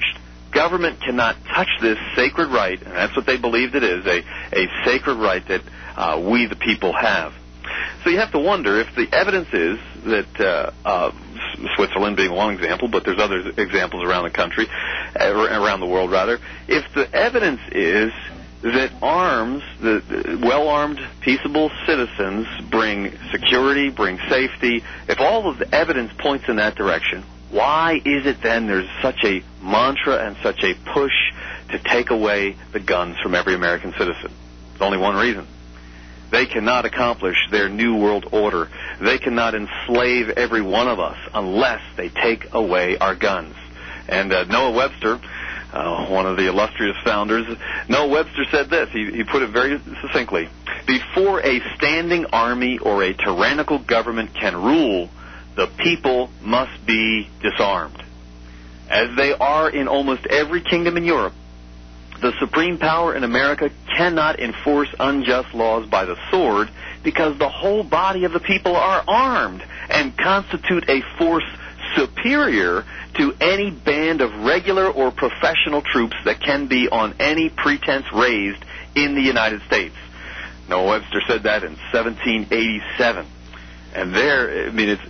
government cannot touch this sacred right, and that's what they believed it is, a sacred right that we the people have. So you have to wonder if the evidence is that Switzerland being one example, but there's other examples around the country, around the world rather, if the evidence is that arms, the well-armed, peaceable citizens bring security, bring safety, if all of the evidence points in that direction, why is it then there's such a mantra and such a push to take away the guns from every American citizen? There's only one reason. They cannot accomplish their new world order. They cannot enslave every one of us unless they take away our guns. And Noah Webster, one of the illustrious founders, Noah Webster said this. He put it very succinctly. Before a standing army or a tyrannical government can rule, the people must be disarmed. As they are in almost every kingdom in Europe, the supreme power in America cannot enforce unjust laws by the sword because the whole body of the people are armed and constitute a force superior to any band of regular or professional troops that can be on any pretense raised in the United States. Noah Webster said that in 1787. And there, I mean,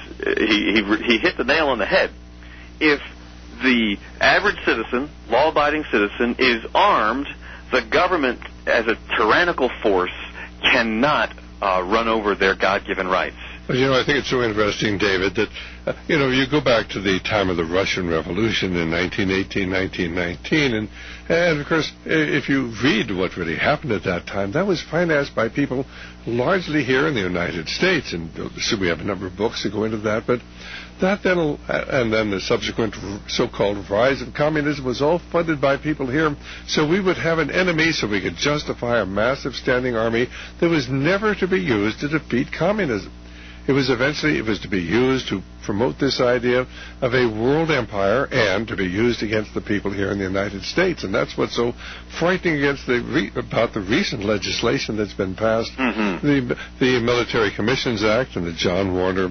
he hit the nail on the head. If the average citizen, law-abiding citizen, is armed, the government, as a tyrannical force, cannot run over their God-given rights. Well, I think it's so interesting, David, that, you go back to the time of the Russian Revolution in 1918, 1919, and of course, if you read what really happened at that time, that was financed by people largely here in the United States, and so we have a number of books that go into that, but that then, and then the subsequent so-called rise of communism was all funded by people here, so we would have an enemy so we could justify a massive standing army that was never to be used to defeat communism. It was to be used to promote this idea of a world empire and to be used against the people here in the United States. And that's what's so frightening about the recent legislation that's been passed, the Military Commissions Act and the John Warner,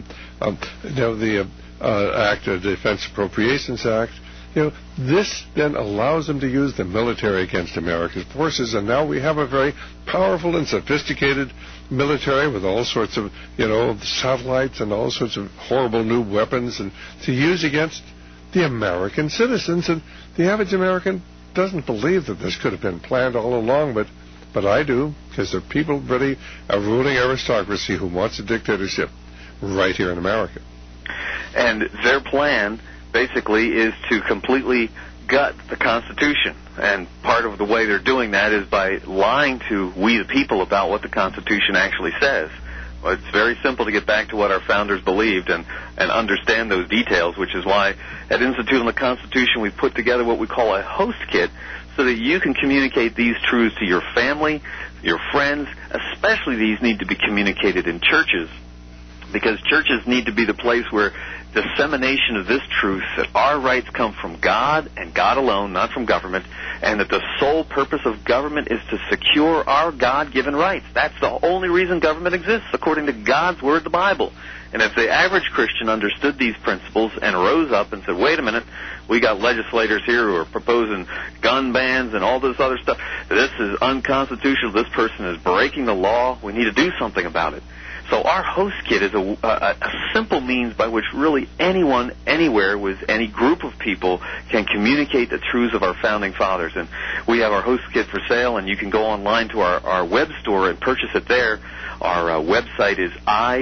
the Act, the Defense Appropriations Act. This then allows them to use the military against America's forces, and now we have a very powerful and sophisticated military with all sorts of, satellites and all sorts of horrible new weapons and to use against the American citizens. And the average American doesn't believe that this could have been planned all along, but I do, because there are people really, a ruling aristocracy who wants a dictatorship right here in America. And their plan basically is to completely gut the Constitution. And part of the way they're doing that is by lying to we the people about what the Constitution actually says. Well, it's very simple to get back to what our founders believed and understand those details, which is why at Institute on the Constitution we put together what we call a host kit so that you can communicate these truths to your family, your friends. Especially these need to be communicated in churches, because churches need to be the place where dissemination of this truth, that our rights come from God and God alone, not from government, and that the sole purpose of government is to secure our God-given rights. That's the only reason government exists, according to God's Word, the Bible. And if the average Christian understood these principles and rose up and said, wait a minute, we got legislators here who are proposing gun bans and all this other stuff. This is unconstitutional. This person is breaking the law. We need to do something about it. So our host kit is a simple means by which really anyone, anywhere, with any group of people can communicate the truths of our founding fathers. And we have our host kit for sale, and you can go online to our web store and purchase it there. Our website is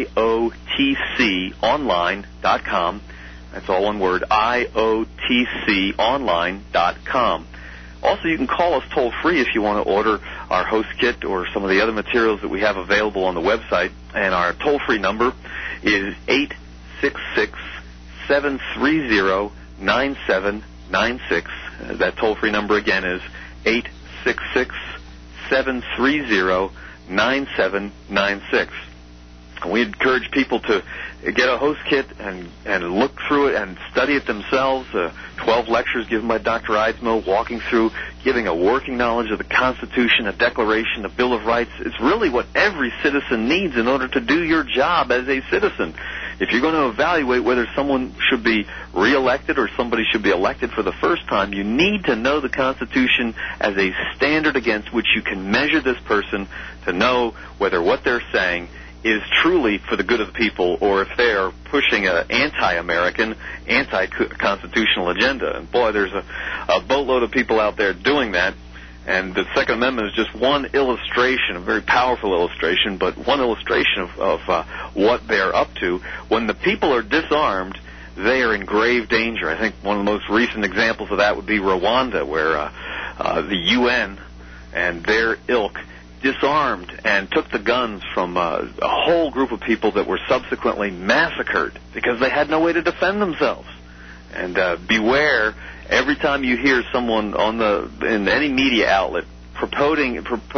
iotconline.com. That's all one word, iotconline.com. Also, you can call us toll-free if you want to order our host kit or some of the other materials that we have available on the website. And our toll-free number is 866-730-9796. That toll-free number again is 866-730-9796. We encourage people to get a host kit and look through it and study it themselves. 12 lectures given by Dr. Eidsmoe, walking through, giving a working knowledge of the Constitution, a Declaration, a Bill of Rights. It's really what every citizen needs in order to do your job as a citizen. if you're going to evaluate whether someone should be reelected or somebody should be elected for the first time, you need to know the Constitution as a standard against which you can measure this person to know whether what they're saying is truly for the good of the people or if they are pushing an anti-American, anti-constitutional agenda. And boy, there's a boatload of people out there doing that. And the Second Amendment is just one illustration, a very powerful illustration, but one illustration of what they're up to. When the people are disarmed, they are in grave danger. I think one of the most recent examples of that would be Rwanda, where the UN and their ilk disarmed and took the guns from a whole group of people that were subsequently massacred because they had no way to defend themselves. And beware, every time you hear someone in any media outlet proposing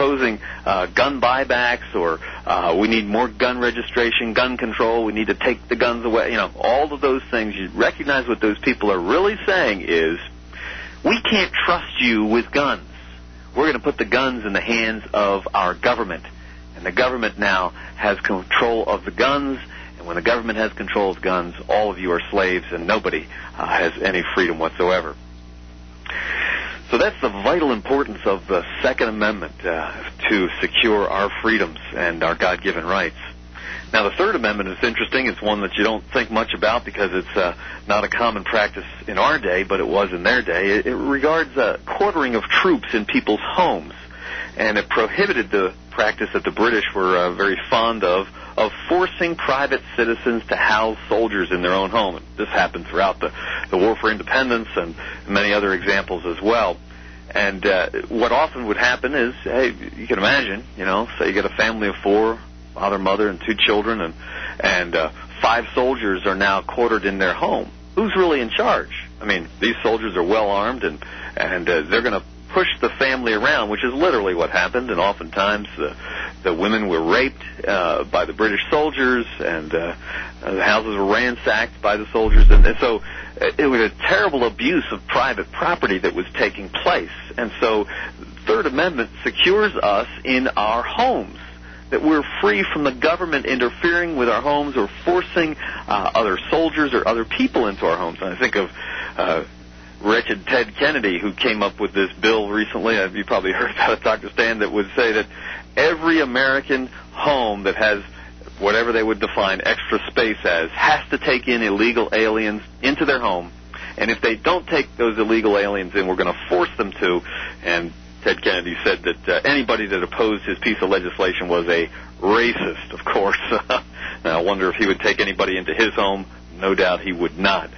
gun buybacks or we need more gun registration, gun control, we need to take the guns away, all of those things, you recognize what those people are really saying is, we can't trust you with guns. We're going to put the guns in the hands of our government. And the government now has control of the guns. And when the government has control of guns, all of you are slaves and nobody has any freedom whatsoever. So that's the vital importance of the Second Amendment to secure our freedoms and our God-given rights. Now, the Third Amendment is interesting. It's one that you don't think much about because it's not a common practice in our day, but it was in their day. It regards quartering of troops in people's homes, and it prohibited the practice that the British were very fond of forcing private citizens to house soldiers in their own home. This happened throughout the War for Independence and many other examples as well. And what often would happen is, hey, you can imagine, say you get a family of 4, father, mother, and 2 children, and 5 soldiers are now quartered in their home. Who's really in charge? I mean, these soldiers are well armed, and they're going to push the family around, which is literally what happened. And oftentimes, the women were raped by the British soldiers, and the houses were ransacked by the soldiers, and so it was a terrible abuse of private property that was taking place. And so, the Third Amendment secures us in our homes, that we're free from the government interfering with our homes or forcing other soldiers or other people into our homes. And I think of wretched Ted Kennedy, who came up with this bill recently. You probably heard about it, Dr. Stan, that would say that every American home that has whatever they would define extra space as has to take in illegal aliens into their home. And if they don't take those illegal aliens in, we're going to force them to. And Ted Kennedy said that anybody that opposed his piece of legislation was a racist, of course. Now, I wonder if he would take anybody into his home. No doubt he would not.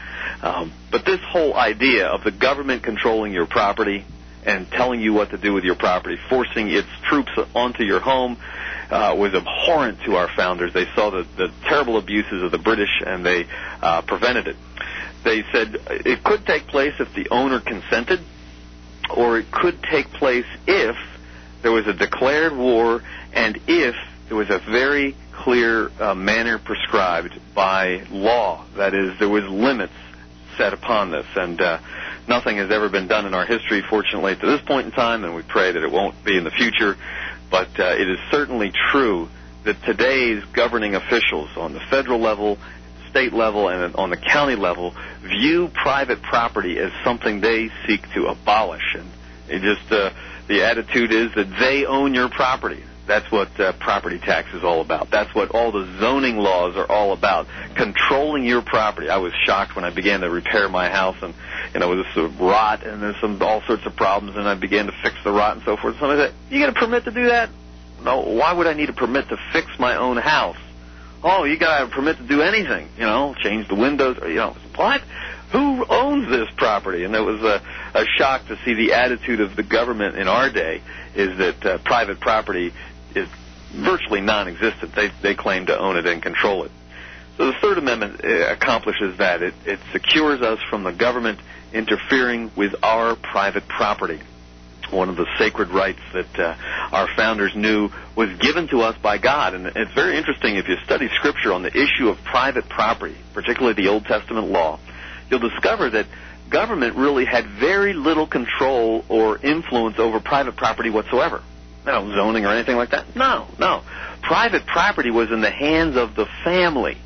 But this whole idea of the government controlling your property and telling you what to do with your property, forcing its troops onto your home, was abhorrent to our founders. They saw the terrible abuses of the British, and they prevented it. They said it could take place if the owner consented, or it could take place if there was a declared war and if there was a very clear manner prescribed by law. That is, there was limits set upon this. And nothing has ever been done in our history, fortunately, to this point in time, and we pray that it won't be in the future. But it is certainly true that today's governing officials on the federal level, state level, and on the county level view private property as something they seek to abolish. And it just the attitude is that they own your property. That's what property tax is all about. That's what all the zoning laws are all about, controlling your property. I was shocked when I began to repair my house, and this rot, and there's all sorts of problems, and I began to fix the rot and so forth. Somebody said, "You get a permit to do that?" No. Why would I need a permit to fix my own house? Oh, you got to have a permit to do anything. Change the windows. What? Who owns this property? And it was a shock to see the attitude of the government in our day is that private property is virtually non-existent. They claim to own it and control it. So the Third Amendment accomplishes that. It secures us from the government interfering with our private property, one of the sacred rights that our founders knew was given to us by God. And it's very interesting if you study Scripture on the issue of private property, particularly the Old Testament law, you'll discover that government really had very little control or influence over private property whatsoever. No zoning or anything like that. No. Private property was in the hands of the family.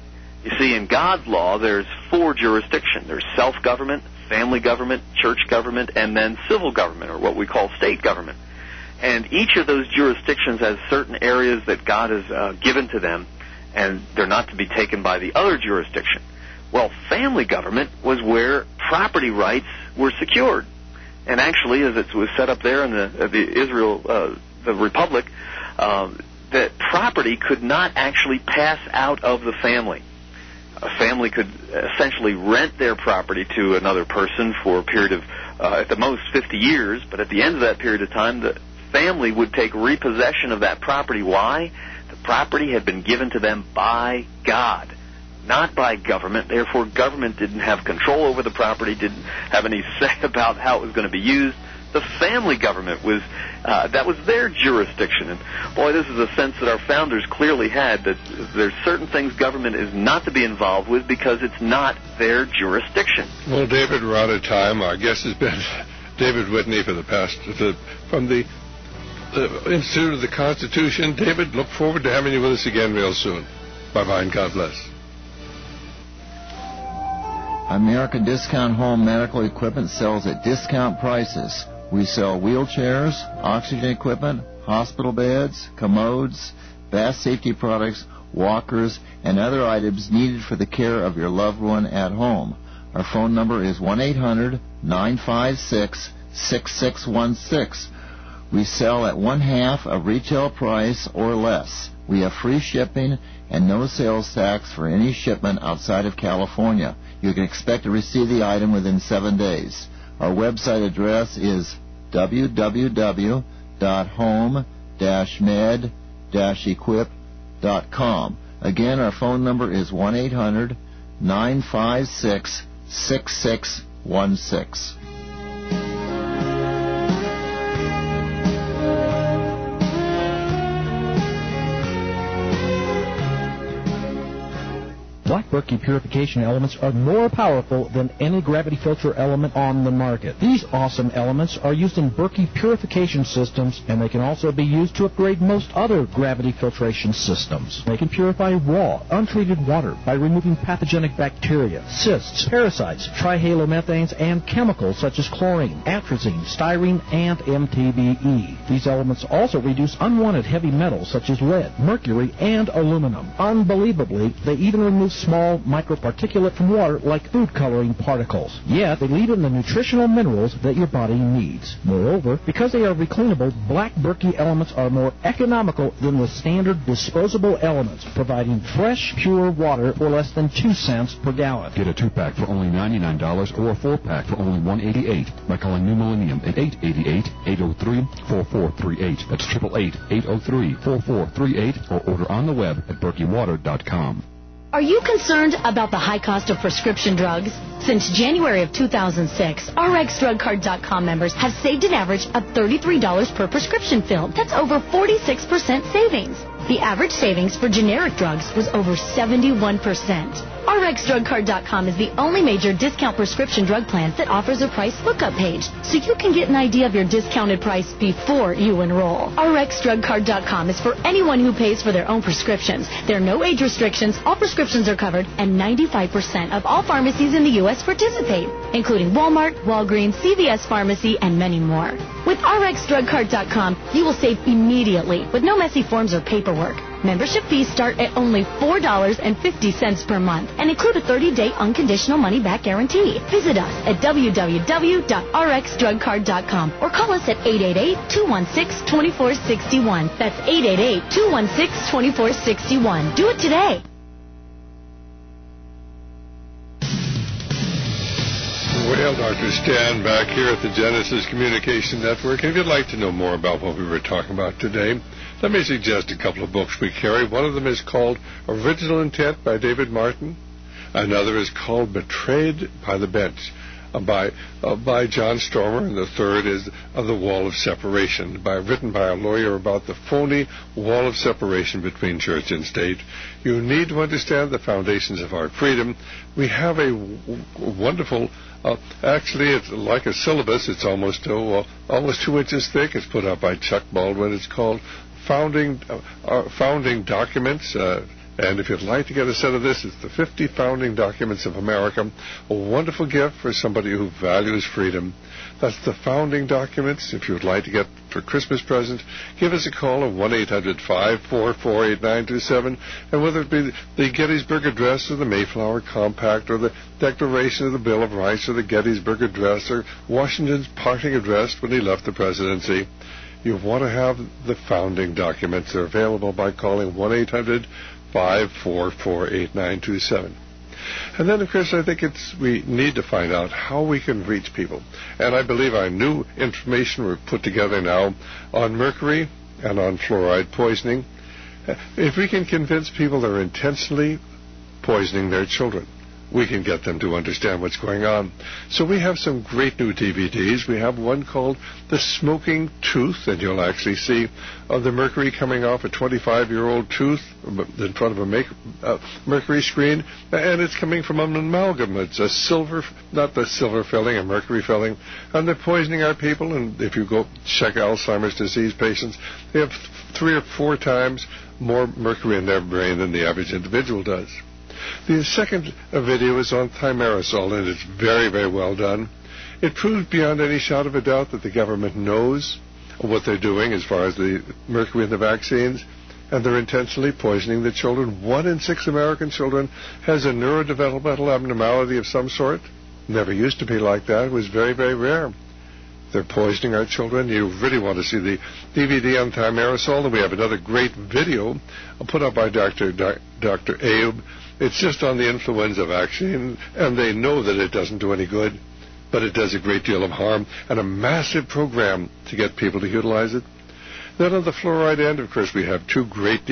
You see, in God's law, there's 4 jurisdictions. There's self-government, family government, church government, and then civil government, or what we call state government. And each of those jurisdictions has certain areas that God has given to them, and they're not to be taken by the other jurisdiction. Well, family government was where property rights were secured. And actually, as it was set up there in the Republic, that property could not actually pass out of the family. A family could essentially rent their property to another person for a period of, at the most, 50 years, but at the end of that period of time, the family would take repossession of that property. Why? The property had been given to them by God, not by government. Therefore, government didn't have control over the property, didn't have any say about how it was going to be used. The family government was, that was their jurisdiction. And boy, this is a sense that our founders clearly had, that there's certain things government is not to be involved with because it's not their jurisdiction. Well, David, we're out of time. Our guest has been David Whitney from the Institute of the Constitution. David, look forward to having you with us again real soon. Bye-bye and God bless. American Discount Home Medical Equipment sells at discount prices. We sell wheelchairs, oxygen equipment, hospital beds, commodes, bath safety products, walkers, and other items needed for the care of your loved one at home. Our phone number is 1-800-956-6616. We sell at 1/2 of retail price or less. We have free shipping and no sales tax for any shipment outside of California. You can expect to receive the item within 7 days. Our website address is www.home-med-equip.com. Again, our phone number is 1-800-956-6616. Black Berkey purification elements are more powerful than any gravity filter element on the market. These awesome elements are used in Berkey purification systems, and they can also be used to upgrade most other gravity filtration systems. They can purify raw, untreated water by removing pathogenic bacteria, cysts, parasites, trihalomethanes, and chemicals such as chlorine, atrazine, styrene, and MTBE. These elements also reduce unwanted heavy metals such as lead, mercury, and aluminum. Unbelievably, they even remove small microparticulate from water like food coloring particles. Yet, they leave in the nutritional minerals that your body needs. Moreover, because they are recleanable, Black Berkey elements are more economical than the standard disposable elements, providing fresh, pure water for less than 2 cents per gallon. Get a 2-pack for only $99 or a 4-pack for only $188 by calling New Millennium at 888-803-4438. That's 888-803-4438 or order on the web at berkeywater.com. Are you concerned about the high cost of prescription drugs? Since January of 2006, RxDrugCard.com members have saved an average of $33 per prescription filled. That's over 46% savings. The average savings for generic drugs was over 71%. RxDrugCard.com is the only major discount prescription drug plan that offers a price lookup page, so you can get an idea of your discounted price before you enroll. RxDrugCard.com is for anyone who pays for their own prescriptions. There are no age restrictions, all prescriptions are covered, and 95% of all pharmacies in the U.S. participate, including Walmart, Walgreens, CVS Pharmacy, and many more. With RxDrugCard.com, you will save immediately with no messy forms or paperwork. Membership fees start at only $4.50 per month and include a 30-day unconditional money-back guarantee. Visit us at www.rxdrugcard.com or call us at 888-216-2461. That's 888-216-2461. Do it today. Well, Dr. Stan back here at the Genesis Communication Network. And if you'd like to know more about what we were talking about today, let me suggest a couple of books we carry. One of them is called Original Intent by David Martin. Another is called Betrayed by the Bench by John Stormer. And the third is The Wall of Separation, written by a lawyer about the phony wall of separation between church and state. You need to understand the foundations of our freedom. We have a wonderful, actually it's like a syllabus. It's almost 2 inches thick. It's put out by Chuck Baldwin. It's called Founding Documents. And if you'd like to get a set of this, it's the 50 Founding Documents of America, a wonderful gift for somebody who values freedom. That's the Founding Documents. If you would like to get for Christmas present, give us a call at 1-800-544-8927. And whether it be the Gettysburg Address or the Mayflower Compact or the Declaration of the Bill of Rights or the Gettysburg Address or Washington's parting address when he left the presidency, you want to have the Founding Documents. They're available by calling 1-800-544-8927. And then, of course, I think we need to find out how we can reach people. And I believe our new information we've put together now on mercury and on fluoride poisoning, if we can convince people they're intentionally poisoning their children, we can get them to understand what's going on. So we have some great new DVDs. We have one called The Smoking Tooth, and you'll actually see the mercury coming off a 25-year-old tooth in front of a mercury screen, and it's coming from an amalgam. It's a silver, not the silver filling, a mercury filling, and they're poisoning our people. And if you go check Alzheimer's disease patients, they have 3 or 4 times more mercury in their brain than the average individual does. The second video is on thimerosal, and it's very, very well done. It proves beyond any shadow of a doubt that the government knows what they're doing as far as the mercury in the vaccines, and they're intentionally poisoning the children. 1 in 6 American children has a neurodevelopmental abnormality of some sort. Never used to be like that. It was very, very rare. They're poisoning our children. You really want to see the DVD on thimerosal, and we have another great video put up by Dr. Ayoub. It's just on the influenza vaccine, and they know that it doesn't do any good, but it does a great deal of harm, and a massive program to get people to utilize it. Then on the fluoride end, of course, we have 2 great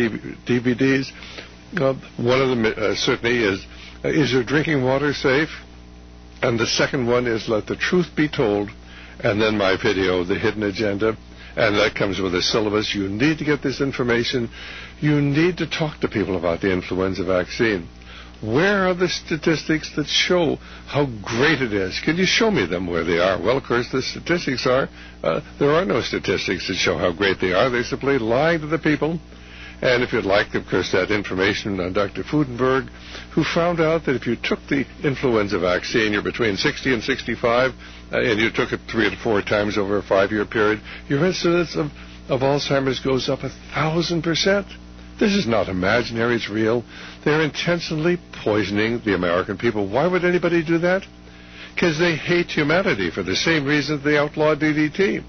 DVDs. One of them certainly is Your Drinking Water Safe? And the second one is Let the Truth Be Told, and then my video, The Hidden Agenda. And that comes with a syllabus. You need to get this information. You need to talk to people about the influenza vaccine. Where are the statistics that show how great it is? Can you show me them where they are? Well, of course, the statistics are, there are no statistics that show how great they are. They're simply lying to the people. And if you'd like, of course, that information on Dr. Fudenberg, who found out that if you took the influenza vaccine, you're between 60 and 65, and you took it 3 to 4 times over a 5-year period, your incidence of Alzheimer's goes up 1,000%. This is not imaginary, it's real. They're intentionally poisoning the American people. Why would anybody do that? Because they hate humanity for the same reason they outlawed DDT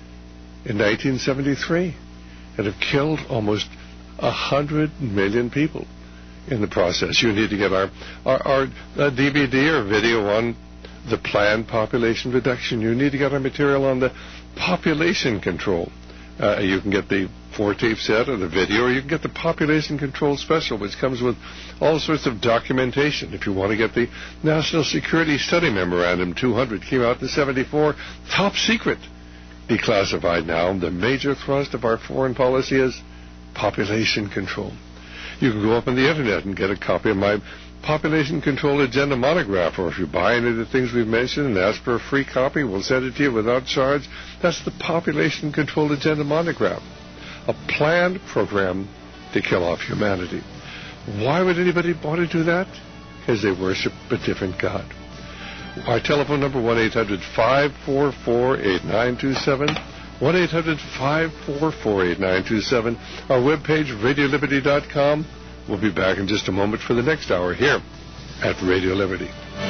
in 1973 and have killed almost 100 million people in the process. You need to get our DVD or video on the planned population reduction. You need to get our material on the population control. You can get the 4-tape set or the video, or you can get the population control special, which comes with all sorts of documentation. If you want to get the National Security Study Memorandum 200, came out in 74, top secret, declassified now. The major thrust of our foreign policy is population control. You can go up on the internet and get a copy of my Population Control Agenda monograph, or if you buy any of the things we've mentioned and ask for a free copy, we'll send it to you without charge. That's the Population Control Agenda monograph, a planned program to kill off humanity. Why would anybody want to do that? Because they worship a different God. Our telephone number, 1-800-544-8927. 1-800-544-8927. Our webpage, RadioLiberty.com. We'll be back in just a moment for the next hour here at Radio Liberty.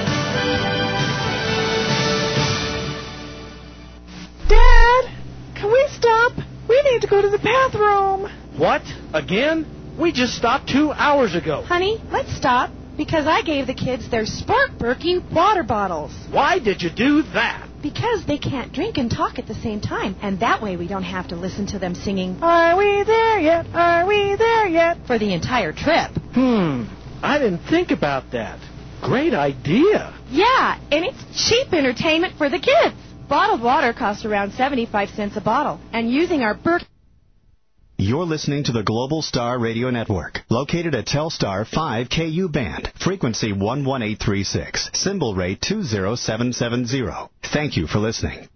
Dad, can we stop? We need to go to the bathroom. What? Again? We just stopped 2 hours ago. Honey, let's stop, because I gave the kids their Spark Berkey water bottles. Why did you do that? Because they can't drink and talk at the same time, and that way we don't have to listen to them singing, "Are we there yet? Are we there yet?" for the entire trip. I didn't think about that. Great idea. Yeah, and it's cheap entertainment for the kids. Bottled water costs around 75 cents a bottle, and using our Berkey... You're listening to the Global Star Radio Network, located at Telstar 5 KU band, frequency 11836, symbol rate 20770. Thank you for listening.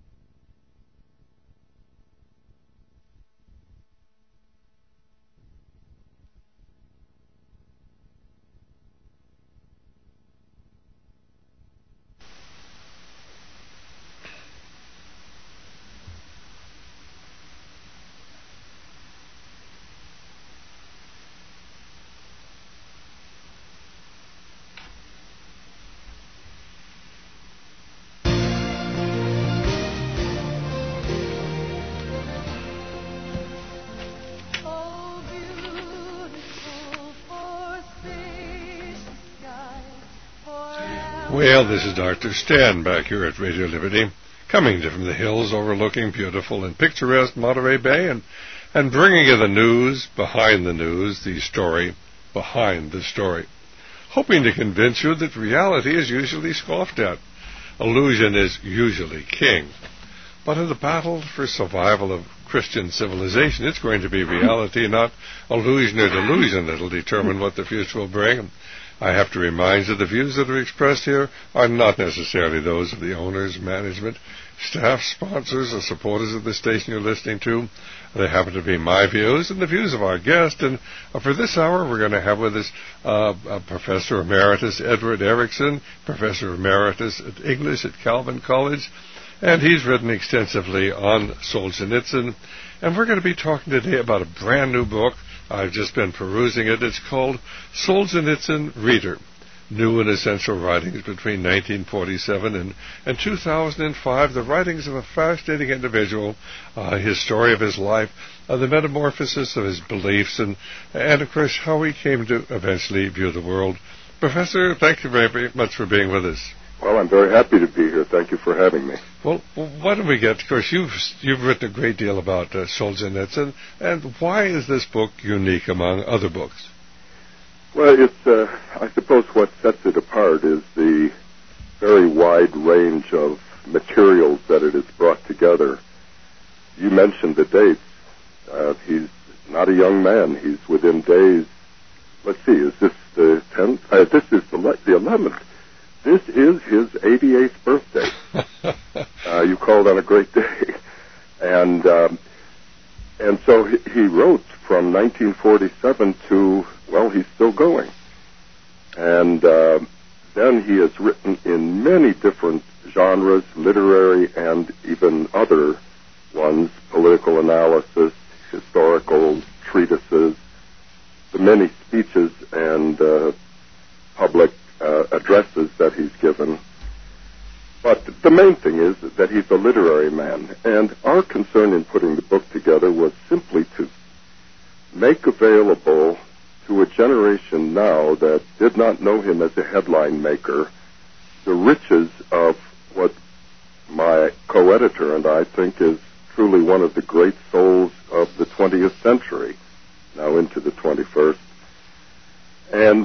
Well, this is Dr. Stan back here at Radio Liberty, coming to you from the hills overlooking beautiful and picturesque Monterey Bay and bringing you the news behind the news, the story behind the story, hoping to convince you that reality is usually scoffed at. Illusion is usually king. But in the battle for survival of Christian civilization, it's going to be reality, not illusion or delusion, that will determine what the future will bring. I have to remind you the views that are expressed here are not necessarily those of the owners, management, staff, sponsors, or supporters of the station you're listening to. They happen to be my views and the views of our guest. And for this hour, we're going to have with us Professor Emeritus Edward Erickson, Professor Emeritus at English at Calvin College. And he's written extensively on Solzhenitsyn. And we're going to be talking today about a brand new book. I've just been perusing it. It's called Solzhenitsyn Reader, New and Essential Writings Between 1947 and 2005, the writings of a fascinating individual, his story of his life, the metamorphosis of his beliefs, and of course, how he came to eventually view the world. Professor, thank you very much for being with us. Well, I'm very happy to be here. Thank you for having me. Well, why don't we get, of course, you've written a great deal about Solzhenitsyn, and why is this book unique among other books? Well, it's, I suppose what sets it apart is the very wide range of materials that it has brought together. You mentioned the dates. He's not a young man. He's within days. Let's see, is this the 10th? This is the 11th. This is his 88th birthday. You called on a great day. And so he wrote from 1947 to, well, he's still going. And then he has written in many different genres, literary and even other ones, political analysis, historical treatises, the many speeches and public addresses that he's given. But the main thing is that he's a literary man, and our concern in putting the book together was simply to make available to a generation now that did not know him as a headline maker the riches of what my co-editor and I think is truly one of the great souls of the 20th century, now into the 21st. And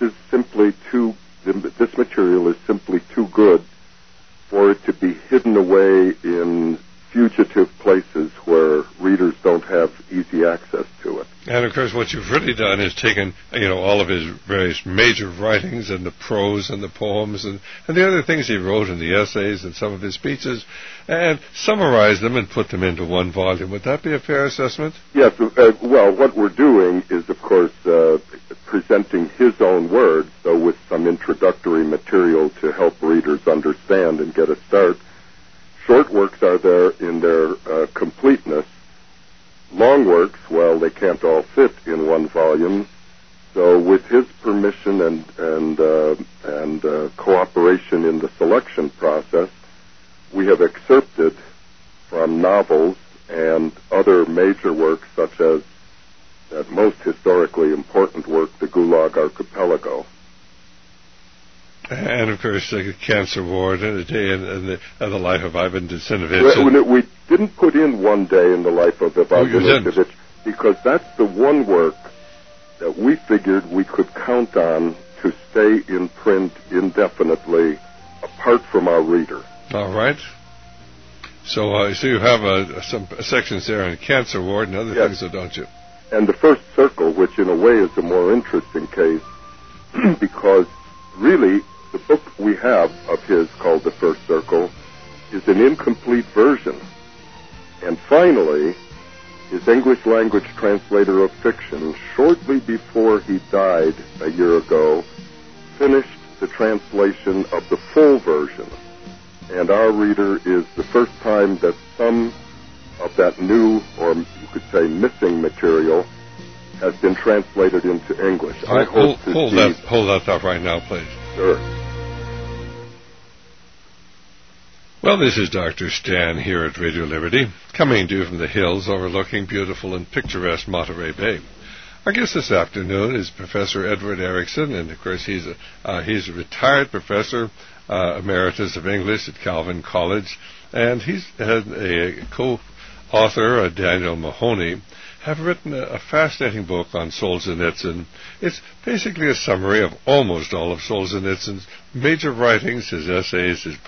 this material is simply too good for it to be hidden away in fugitive places where readers don't have easy access to it. And of course, what you've really done is taken, all of his various major writings and the prose and the poems and the other things he wrote and the essays and some of his speeches and summarized them and put them into one volume. Would that be a fair assessment? Yes. Well, what we're doing is, of course, presenting his own words, though with some introductory material to help readers understand and get a start. Short works are there in their completeness. Long works, well, they can't all fit in one volume. So with his permission and cooperation in the selection process, we have excerpted from novels and other major works such as that most historically important work, the Gulag Archipelago. And, of course, the Cancer Ward and the life of Ivan Desinovich. We didn't put in one day in the life of Ivan Desinovich because that's the one work that we figured we could count on to stay in print indefinitely apart from our reader. All right. So you have some sections there on Cancer Ward and other things, don't you? And the First Circle, which in a way is a more interesting case because really the book we have of his called The First Circle is an incomplete version. And finally, his English language translator of fiction, shortly before he died a year ago, finished the translation of the full version. And our reader is the first time that some of that new, or you could say missing material, has been translated into English. I hope to hold that thought right now, please. Sure. Well, this is Dr. Stan here at Radio Liberty, coming to you from the hills overlooking beautiful and picturesque Monterey Bay. Our guest this afternoon is Professor Edward Erickson, and of course he's a retired professor emeritus of English at Calvin College, and he's had a co-author, Daniel Mahoney, have written a fascinating book on Solzhenitsyn. It's basically a summary of almost all of Solzhenitsyn's major writings, his essays, his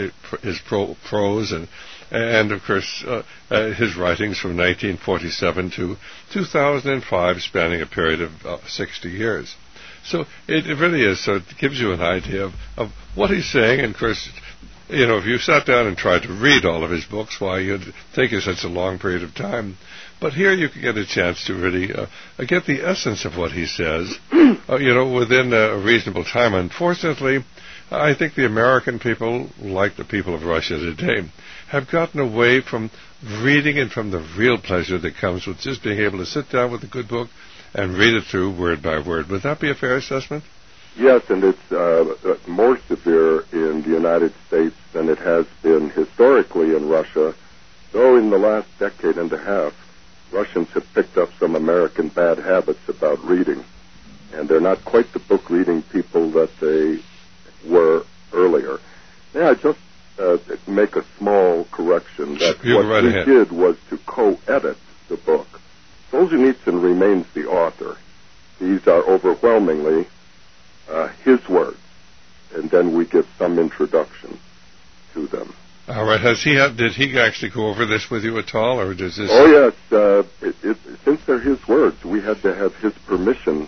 prose, and of course his writings from 1947 to 2005, spanning a period of 60 years. So it really is. So it gives you an idea of what he's saying. And of course, you know, if you sat down and tried to read all of his books, why, you'd take such a long period of time. But here you can get a chance to really get the essence of what he says, within a reasonable time. Unfortunately, I think the American people, like the people of Russia today, have gotten away from reading and from the real pleasure that comes with just being able to sit down with a good book and read it through word by word. Would that be a fair assessment? Yes, and it's more severe in the United States than it has been historically in Russia, though in the last decade and a half, Russians have picked up some American bad habits about reading, and they're not quite the book-reading people that they were earlier. May I just make a small correction? That what we did was to co-edit the book. Solzhenitsyn remains the author. These are overwhelmingly his words, and then we give some introduction to them. All right. Did he actually go over this with you at all, or does this? Oh yes. Since they're his words, we had to have his permission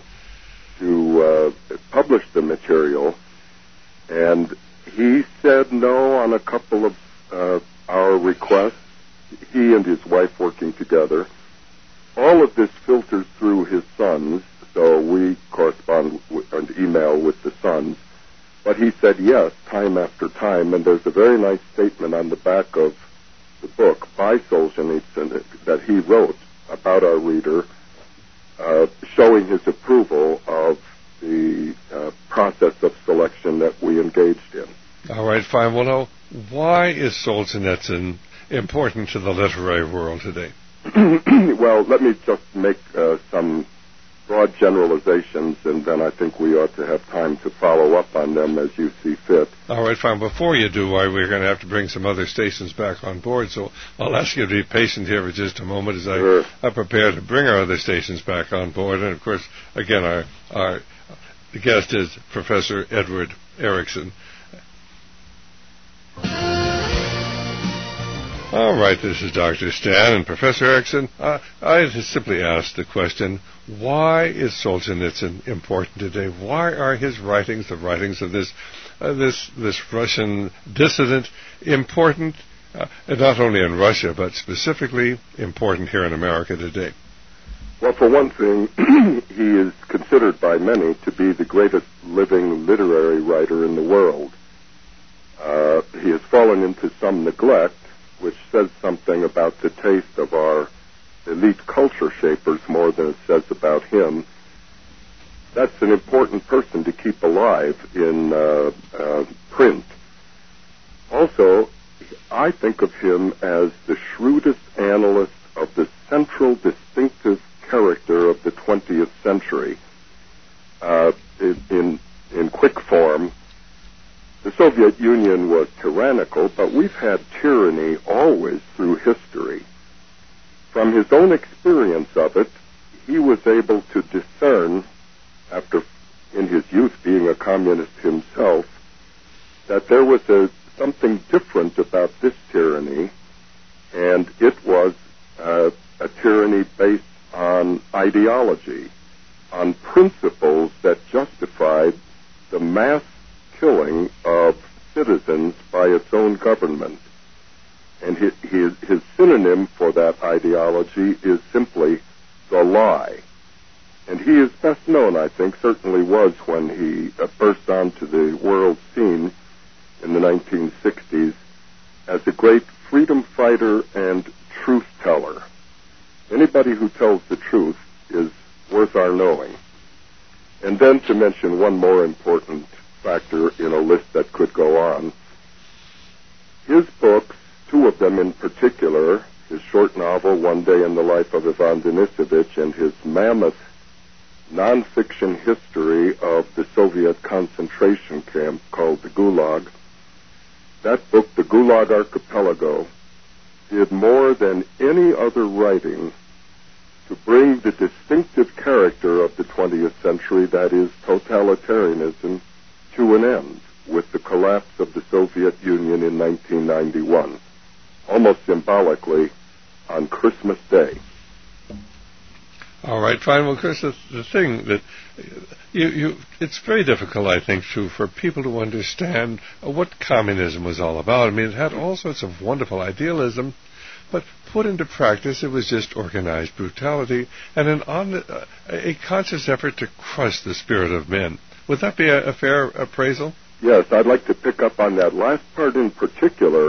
to publish the material, and he said no on a couple of our requests. He and his wife working together. All of this filters through his sons, so we correspond and email with the sons. But he said yes, time after time, and there's a very nice statement on the back of the book by Solzhenitsyn that he wrote about our reader, showing his approval of the process of selection that we engaged in. All right, fine. Well, now, why is Solzhenitsyn important to the literary world today? Well, let me just make some broad generalizations, and then I think we ought to have time to follow up on them as you see fit. All right, fine. Before you do, we're going to have to bring some other stations back on board, so I'll ask you to be patient here for just a moment as I prepare to bring our other stations back on board. And, of course, again, our guest is Professor Edward Erickson. All right, this is Dr. Stan, and Professor Erickson, I just simply asked the question, why is Solzhenitsyn important today? Why are his writings, the writings of this Russian dissident, important, not only in Russia, but specifically important here in America today? Well, for one thing, he is considered by many to be the greatest living literary writer in the world. He has fallen into some neglect, which says something about the taste of our elite culture shapers more than it says about him. That's an important person to keep alive in print. Also, I think of him as the shrewdest analyst of the central distinctive character of the 20th century. In quick form, the Soviet Union was tyrannical, but we've had tyranny always through history. From his own experience of it, he was able to discern, after in his youth being a communist himself, that there was something different about this tyranny, and it was a tyranny based on ideology, on principles that justified the mass killing of citizens by its own government. And his synonym for that ideology is simply the lie. And he is best known, I think, certainly was when he burst onto the world scene in the 1960s as a great freedom fighter and truth teller. Anybody who tells the truth is worth our knowing. And then to mention one more important factor in a list that could go on, his books, two of them in particular, his short novel, One Day in the Life of Ivan Denisovich, and his mammoth nonfiction history of the Soviet concentration camp called the Gulag. That book, The Gulag Archipelago, did more than any other writing to bring the distinctive character of the 20th century, that is totalitarianism, to an end with the collapse of the Soviet Union in 1991, almost symbolically on Christmas Day. All right, fine. Well, Chris, the thing that it's very difficult, I think, for people to understand what communism was all about. I mean, it had all sorts of wonderful idealism, but put into practice, it was just organized brutality and a conscious effort to crush the spirit of men. Would that be a fair appraisal? Yes, I'd like to pick up on that last part in particular.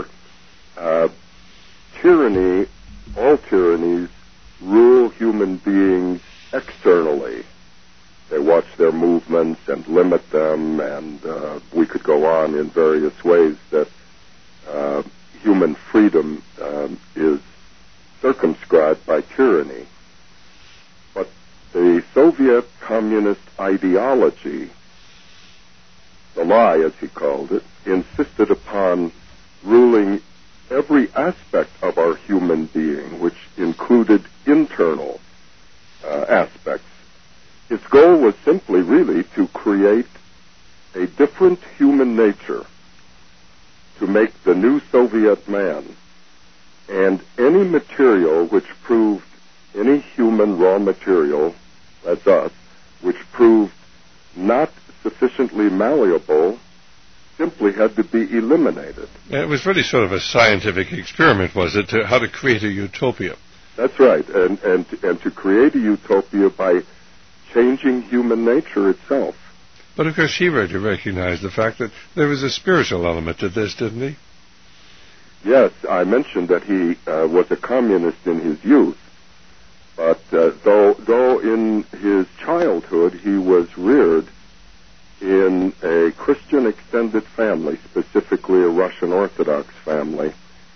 Tyranny, all tyrannies, rule human beings externally. They watch their movements and limit them, and we could go on in various ways that human freedom is circumscribed by tyranny. But the Soviet communist ideology, the lie as he called it, insisted upon ruling every aspect of our human being, which included internal aspects. Its goal was simply really to create a different human nature, to make the new Soviet man, and any material which proved, any human raw material, that's us, which proved not sufficiently malleable, simply had to be eliminated. It was really sort of a scientific experiment, was it, to how to create a utopia? That's right, and to create a utopia by changing human nature itself. But of course he really recognized the fact that there was a spiritual element to this, didn't he? Yes, I mentioned that he was a communist in his youth, but though in his childhood he was reared in a Christian extended family, specifically a Russian Orthodox family.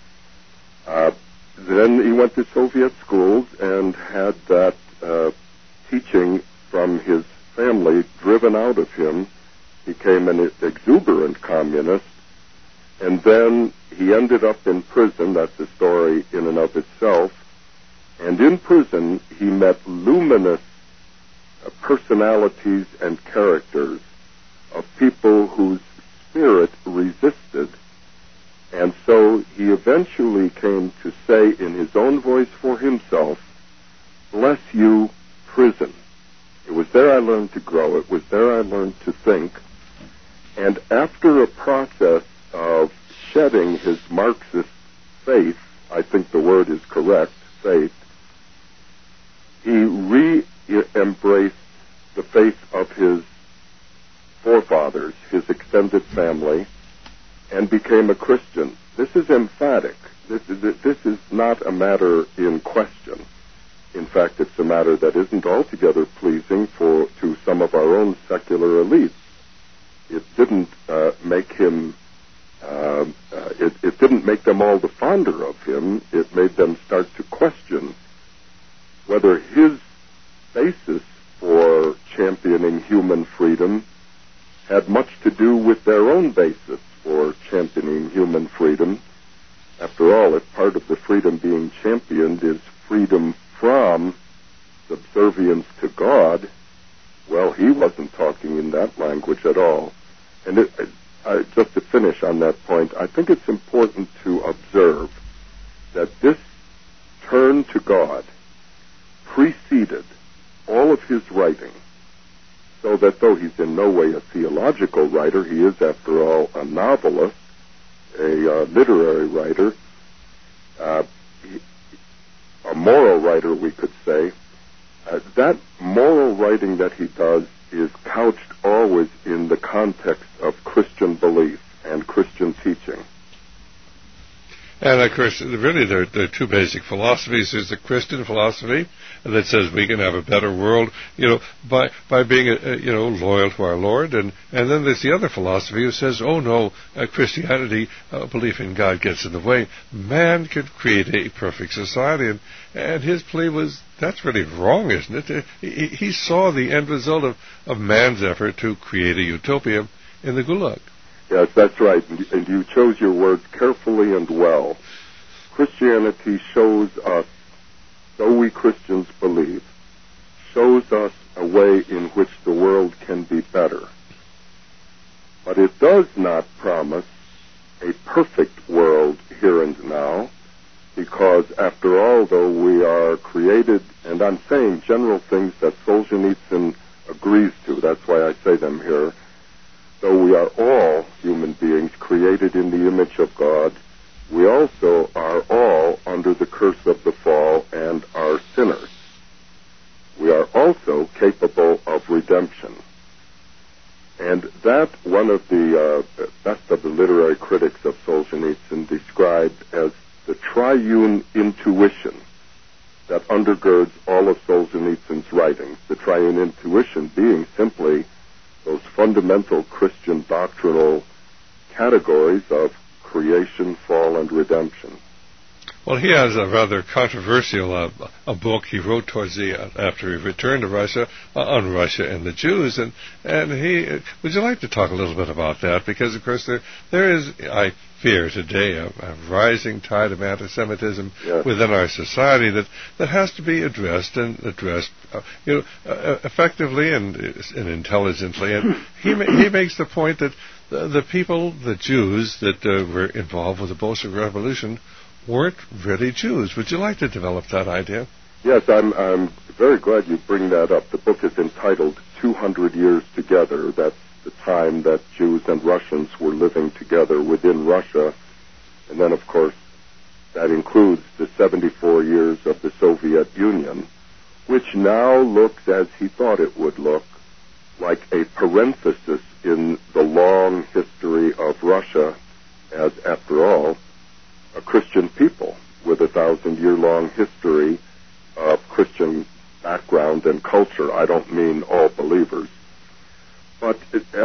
Then he went to Soviet schools and had that teaching from his family driven out of him, became an exuberant communist, and then he ended up in prison. That's a story in and of itself. And in prison, he met luminous personalities and characters of people whose spirit resisted. And so he eventually came to say in his own voice for himself, "Bless you, prison." It was there I learned to grow. It was there I learned to think. And after a process of shedding his Marxist faith, I think the word is correct, faith, he re-embraced the faith of his forefathers, his extended family, and became a Christian. This is emphatic. This is not a matter in question. In fact, it's a matter that isn't altogether pleasing to some of our own secular elites. It didn't make him. It didn't make them all the fonder of him. It made them start to question whether his basis for championing human freedom had much to do with their own basis for championing human freedom. After all, if part of the freedom being championed is freedom from subservience to God, well, he wasn't talking in that language at all. And just to finish on that point, I think it's important to observe that this turn to God preceded all of his writing, so that though he's in no way a theological writer, he is, after all, a novelist, a literary writer, a moral writer, we could say. That moral writing that he does is couched always in the context of Christian belief and Christian teaching. And of course, really, there are two basic philosophies. There's the Christian philosophy that says we can have a better world, by being, loyal to our Lord. And then there's the other philosophy who says, oh no, Christianity, belief in God gets in the way. Man can create a perfect society. And his plea was, that's really wrong, isn't it? He saw the end result of man's effort to create a utopia in the Gulag. Yes, that's right. And you chose your words carefully and well. Christianity shows us, though we Christians believe, shows us a way in which the world can be better. But it does not promise a perfect world here and now, because after all, though we are created, and I'm saying general things that Solzhenitsyn agrees to, that's why I say them here, though we are all human beings created in the image of God, we also are all under the curse of the fall and are sinners. We are also capable of redemption. And that one of the best of the literary critics of Solzhenitsyn described as the triune intuition that undergirds all of Solzhenitsyn's writings, the triune intuition being simply those fundamental Christian doctrinal categories of creation, fall, and redemption. Well, he has a rather controversial a book he wrote towards after he returned to Russia on Russia and the Jews, and he would you like to talk a little bit about that? Because of course there is, I fear today, a rising tide of anti-Semitism within our society that has to be addressed effectively and intelligently. And he makes the point that the people, the Jews that were involved with the Bolshevik Revolution, weren't really Jews. Would you like to develop that idea? Yes, I'm very glad you bring that up. The book is entitled 200 Years Together. That's the time that Jews and Russians were living together within Russia. And then, of course, that includes the 74 years of the Soviet Union, which now looks, as he thought it would look, like a parenthesis in the long history of Russia, as, after all, a Christian people with a 1,000-year-long history of Christian background and culture. I don't mean all believers. But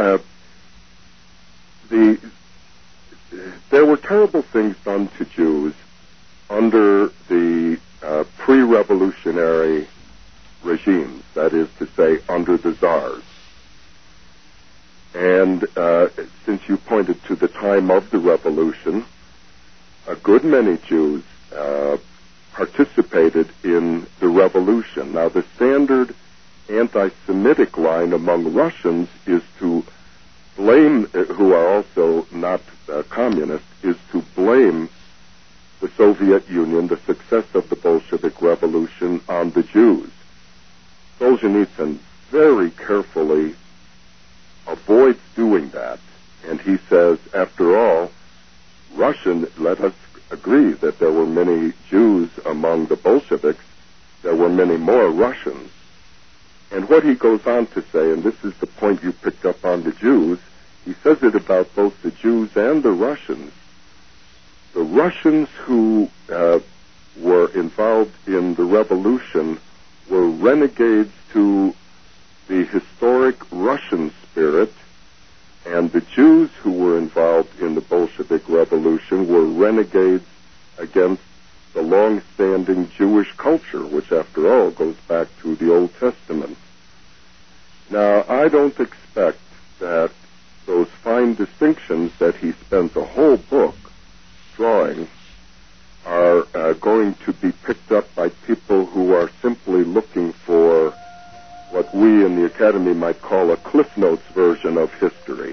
there were terrible things done to Jews under the pre-revolutionary regimes, that is to say, under the czars. And since you pointed to the time of the revolution, a good many Jews participated in the revolution. Now, the standard anti-Semitic line among Russians is to blame, who are also not communists, is to blame the Soviet Union, the success of the Bolshevik Revolution, on the Jews. Solzhenitsyn very carefully avoids doing that, and he says, after all, let us agree that there were many Jews among the Bolsheviks. There were many more Russians. And what he goes on to say, and this is the point you picked up on the Jews, he says it about both the Jews and the Russians. The Russians who were involved in the revolution were renegades to the historic Russian spirit, and the Jews who were involved in the Bolshevik Revolution were renegades against the long-standing Jewish culture, which, after all, goes back to the Old Testament. Now, I don't expect that those fine distinctions that he spends a whole book drawing are going to be picked up by people who are simply looking for what we in the Academy might call a Cliff Notes version of history,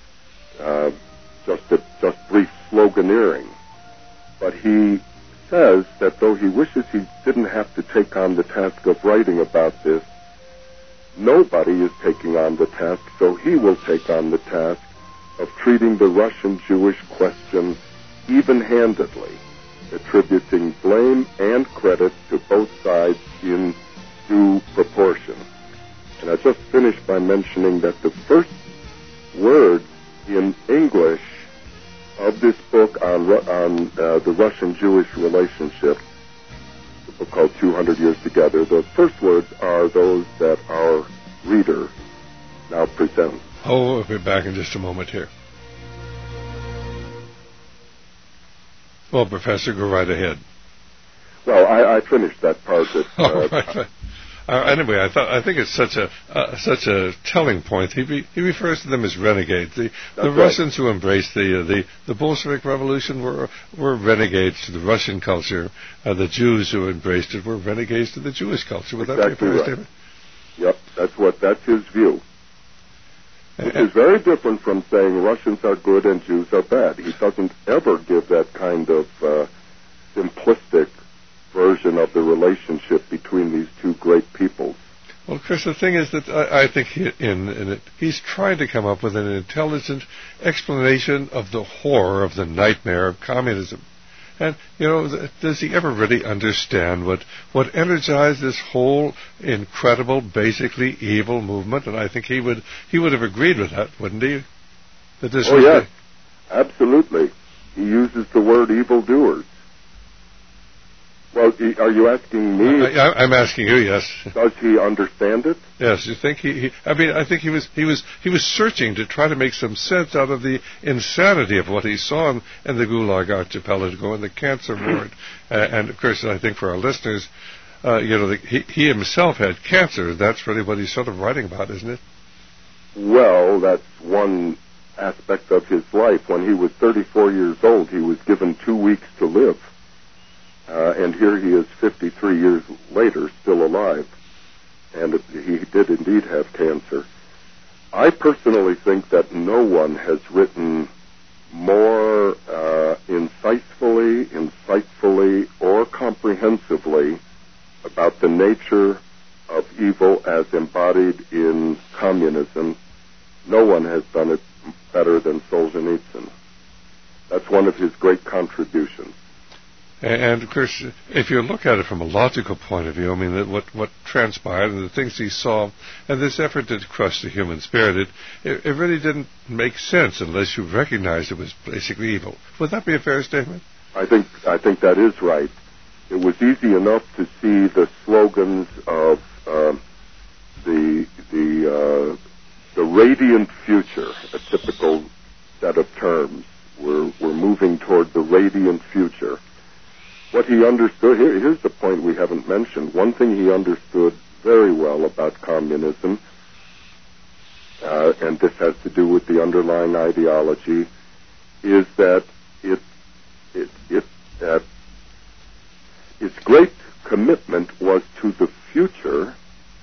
just brief sloganeering. But he says that though he wishes he didn't have to take on the task of writing about this, nobody is taking on the task, so he will take on the task of treating the Russian-Jewish question even-handedly, attributing blame and credit to both sides in due proportion. And I just finished by mentioning that the first words in English of this book on on the Russian-Jewish relationship, the book called 200 Years Together, the first words are those that our reader now presents. Oh, we'll be back in just a moment here. Well, Professor, go right ahead. Well, I finished that part. Right. Anyway, I think it's such a telling point. He refers to them as renegades. The Russians who embraced the Bolshevik Revolution were renegades to the Russian culture. The Jews who embraced it were renegades to the Jewish culture. Would that be a fair statement? Yep, that's his view. Which is very different from saying Russians are good and Jews are bad. He doesn't ever give that kind of simplistic version of the relationship between these two great peoples. Well, Chris, the thing is that I think he's trying to come up with an intelligent explanation of the horror of the nightmare of communism. And, does he ever really understand what energized this whole incredible, basically evil movement? And I think he would have agreed with that, wouldn't he? Yes, absolutely. He uses the word evildoers. Well, are you asking me? I'm asking you. Yes. Does he understand it? Yes. You think I think he was searching to try to make some sense out of the insanity of what he saw in the Gulag Archipelago and the cancer ward. And of course, I think for our listeners, he himself had cancer. That's really what he's sort of writing about, isn't it? Well, that's one aspect of his life. When he was 34 years old, he was given 2 weeks to live. And here he is 53 years later, still alive. And he did indeed have cancer. I personally think that no one has written more insightfully, or comprehensively about the nature of evil as embodied in communism. No one has done it better than Solzhenitsyn. That's one of his great contributions. And, of course, if you look at it from a logical point of view, I mean, what transpired and the things he saw, and this effort to crush the human spirit, it really didn't make sense unless you recognized it was basically evil. Would that be a fair statement? I think that is right. It was easy enough to see the slogans of the radiant future, a typical set of terms. We're moving toward the radiant future. What he understood, here's the point we haven't mentioned. One thing he understood very well about communism, and this has to do with the underlying ideology, is that its great commitment was to the future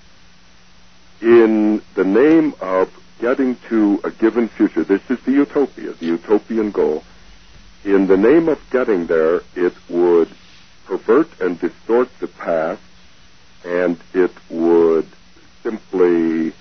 in the name of getting to a given future. This is the utopia, the utopian goal. In the name of getting there, it would pervert and distort the past, and it would simply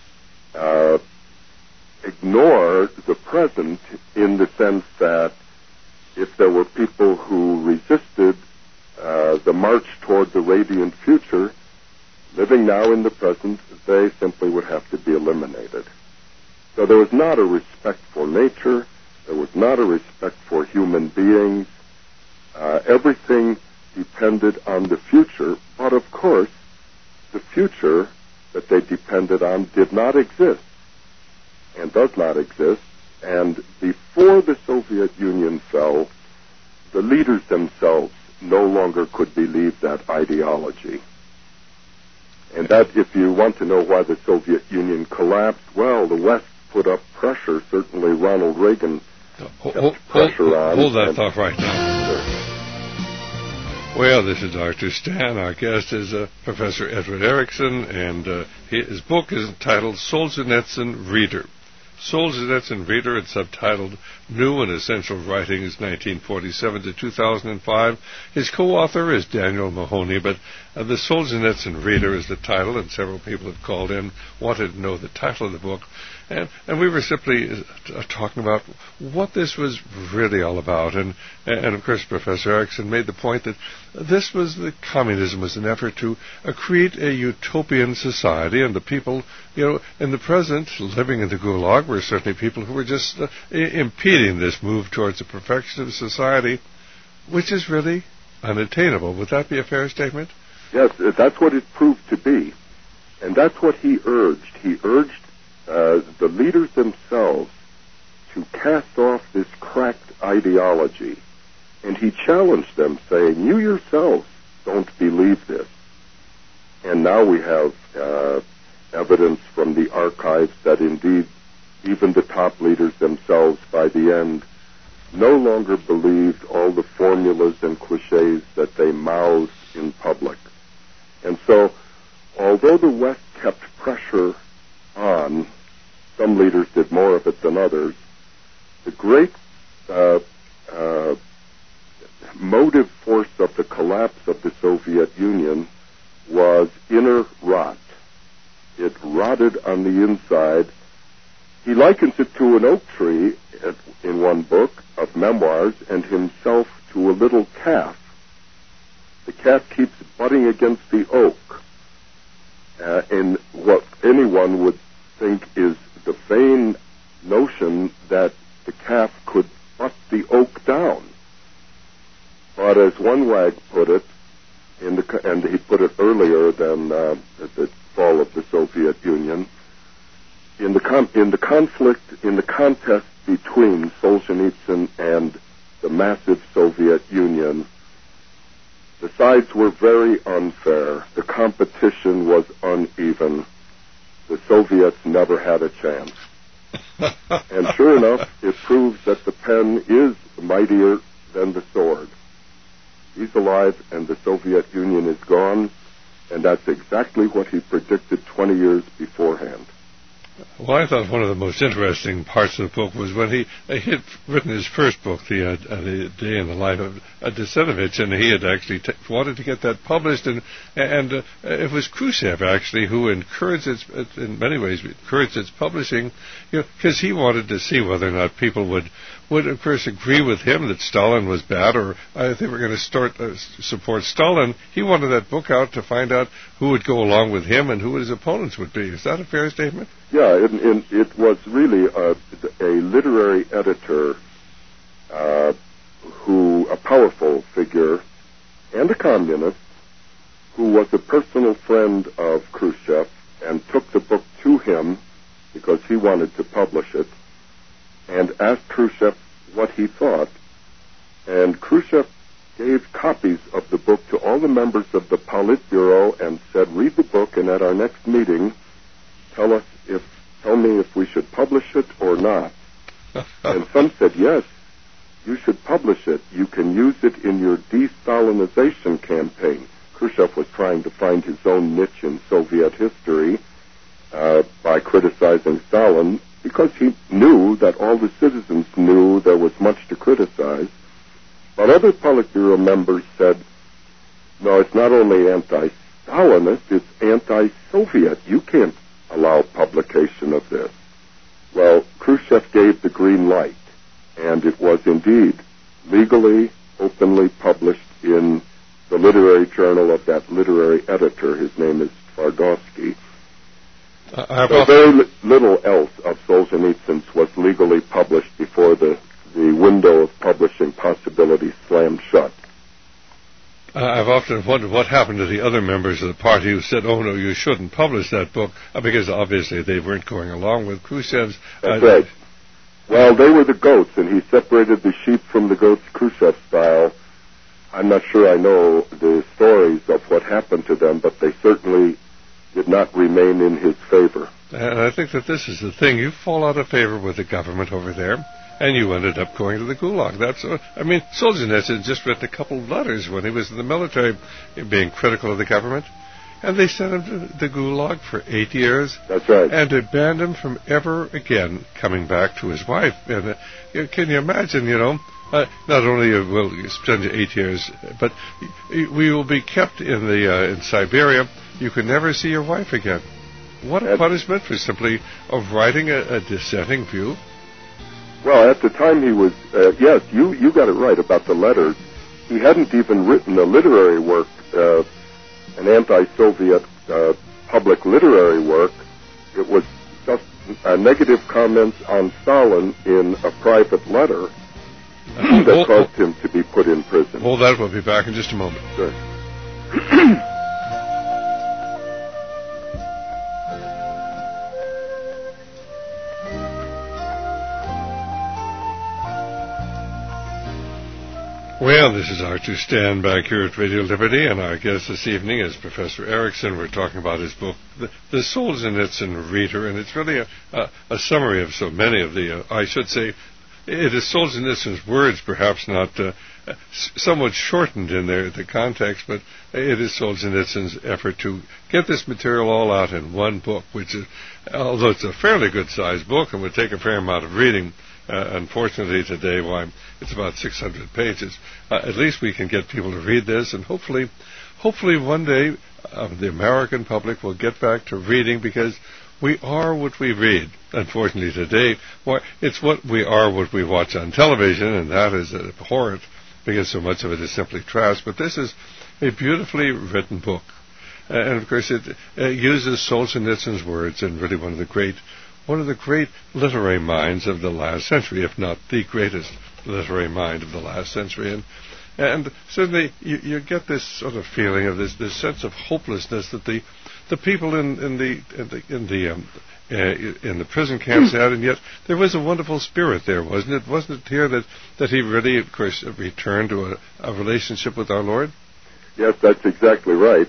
ignore the present in the sense that if there were people who resisted the march toward the radiant future, living now in the present, they simply would have to be eliminated. So there was not a respect for nature. There was not a respect for human beings. Everything depended on the future, but of course, the future that they depended on did not exist and does not exist. And before the Soviet Union fell, the leaders themselves no longer could believe that ideology. And that, if you want to know why the Soviet Union collapsed, well, the West put up pressure. Certainly Ronald Reagan kept pressure on. Hold that thought right now. Well, this is Dr. Stan. Our guest is Professor Edward Erickson, and his book is entitled Solzhenitsyn Reader. Solzhenitsyn Reader, it's subtitled New and Essential Writings, 1947 to 2005. His co-author is Daniel Mahoney, but the Solzhenitsyn Reader is the title, and several people have called in, wanted to know the title of the book. And we were simply talking about what this was really all about. And of course, Professor Erickson made the point that communism was an effort to create a utopian society, and the people, in the present, living in the Gulag, were certainly people who were just impeding this move towards the perfection of society. which is really unattainable. Would that be a fair statement? Yes, that's what it proved to be. And that's what he urged. He urged the leaders themselves to cast off this cracked ideology. And he challenged them, saying, you yourselves don't believe this. And now we have evidence from the archives that indeed even the top leaders themselves by the end no longer believed all the formulas and cliches that they mouthed in public. And so, although the West kept pressure on, some leaders did more of it than others, the great motive force of the collapse of the Soviet Union was inner rot. It rotted on the inside. He likens it to an oak tree in one book of memoirs, and himself to a little calf. The calf keeps butting against the oak, in what anyone would think is the vain notion that the calf could butt the oak down. But as one wag put it, and he put it earlier than the fall of the Soviet Union, in the contest between Solzhenitsyn and the massive Soviet Union, the sides were very unfair. The competition was uneven. The Soviets never had a chance. And sure enough, it proves that the pen is mightier than the sword. He's alive and the Soviet Union is gone, and that's exactly what he predicted 20 years beforehand. Well, I thought one of the most interesting parts of the book was when he had written his first book, The Day in the Life of Desenovich, and he had actually wanted to get that published, and it was Khrushchev, actually, who encouraged in many ways, encouraged its publishing, because he wanted to see whether or not people would, of course, agree with him that Stalin was bad, or if they were going to support Stalin. He wanted that book out to find out who would go along with him and who his opponents would be. Is that a fair statement? Yeah, it was really a literary editor a powerful figure and a communist who was a personal friend of Khrushchev and took the book to him because he wanted to publish it and asked Khrushchev what he thought. And Khrushchev gave copies of the book to all the members of the Politburo and said, read the book, and at our next meeting, tell me if we should publish it or not. And some said, yes, you should publish it. You can use it in your de-Stalinization campaign. Khrushchev was trying to find his own niche in Soviet history by criticizing Stalin, because he knew that all the citizens knew there was much to criticize. But other Politburo members said, no, it's not only anti-Stalinist, it's anti-Soviet. You can't allow publication of this. Well, Khrushchev gave the green light, and it was indeed legally, openly published in the literary journal of that literary editor. His name is Tvardovsky. So very little else of Solzhenitsyn's was legally published before the window of publishing possibilities slammed shut. I've often wondered what happened to the other members of the party who said, oh, no, you shouldn't publish that book, because obviously they weren't going along with Khrushchev's... That's right. Well, they were the goats, and he separated the sheep from the goats Khrushchev style. I'm not sure I know the stories of what happened to them, but they certainly did not remain in his favor. And I think that this is the thing. You fall out of favor with the government over there, and you ended up going to the Gulag. Solzhenitsyn had just written a couple of letters when he was in the military being critical of the government, and they sent him to the Gulag for 8 years. That's right. And they banned him from ever again coming back to his wife. And can you imagine, not only will you spend 8 years, but we will be kept in Siberia. You can never see your wife again. What a punishment for simply of writing a dissenting view. Well, at the time he was, yes, you got it right about the letters. He hadn't even written a literary work, an anti-Soviet public literary work. It was just negative comments on Stalin in a private letter. that caused him to be put in prison. Hold that. We'll be back in just a moment. Sure. Well, this is Arthur Stan back here at Radio Liberty, and our guest this evening is Professor Erickson. We're talking about his book, The Solzhenitsyn Reader, and it's really a summary of so many of the, I should say, it is Solzhenitsyn's words, perhaps not somewhat shortened in the context, but it is Solzhenitsyn's effort to get this material all out in one book, which is, although it's a fairly good-sized book and would take a fair amount of reading, unfortunately today, it's about 600 pages. At least we can get people to read this, and hopefully one day the American public will get back to reading, because we are what we read. Unfortunately today, it's what we are, what we watch on television, and that is abhorrent, because so much of it is simply trash. But this is a beautifully written book. And of course it uses Solzhenitsyn's words, and really one of the great literary minds of the last century, if not the greatest literary mind of the last century. And certainly you get this sort of feeling of this sense of hopelessness that the people in the prison camps had, and yet there was a wonderful spirit there, wasn't it? Wasn't it here that he really, of course, returned to a relationship with our Lord? Yes, that's exactly right.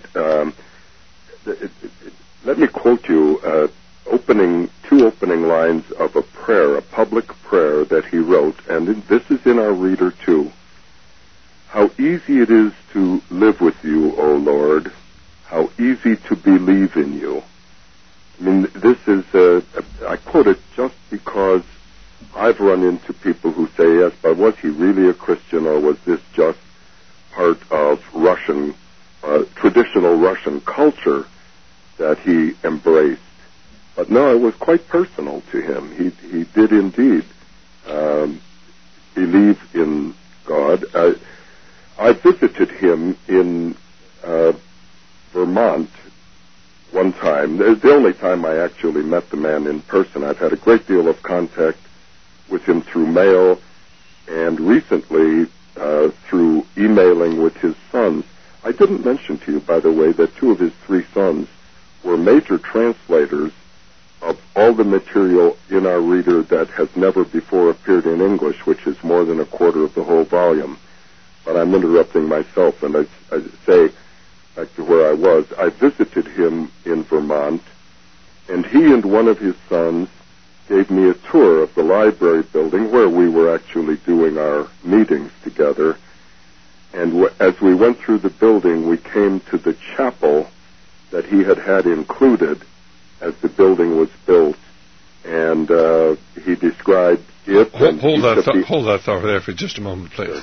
Let me quote you two opening lines of a prayer, a public prayer that he wrote, and this is in our reader too. How easy it is to live with you, O Lord. How easy to believe in you. I mean, this is, I quote it just because I've run into people who say, yes, but was he really a Christian, or was this just part of Russian, traditional Russian culture that he embraced? But no, it was quite personal to him. He did indeed believe in God. I visited him in Vermont one time. The only time I actually met the man in person. I've had a great deal of contact with him through mail, and recently through emailing with his sons. I didn't mention to you, by the way, that two of his three sons were major translators of all the material in our reader that has never before appeared in English, which is more than a quarter of the whole volume. But I'm interrupting myself, and I say, back to where I was, I visited him in Vermont, and he and one of his sons gave me a tour of the library building where we were actually doing our meetings together. And as we went through the building, we came to the chapel that he had included as the building was built, and he described it. Hold that thought there for just a moment, please.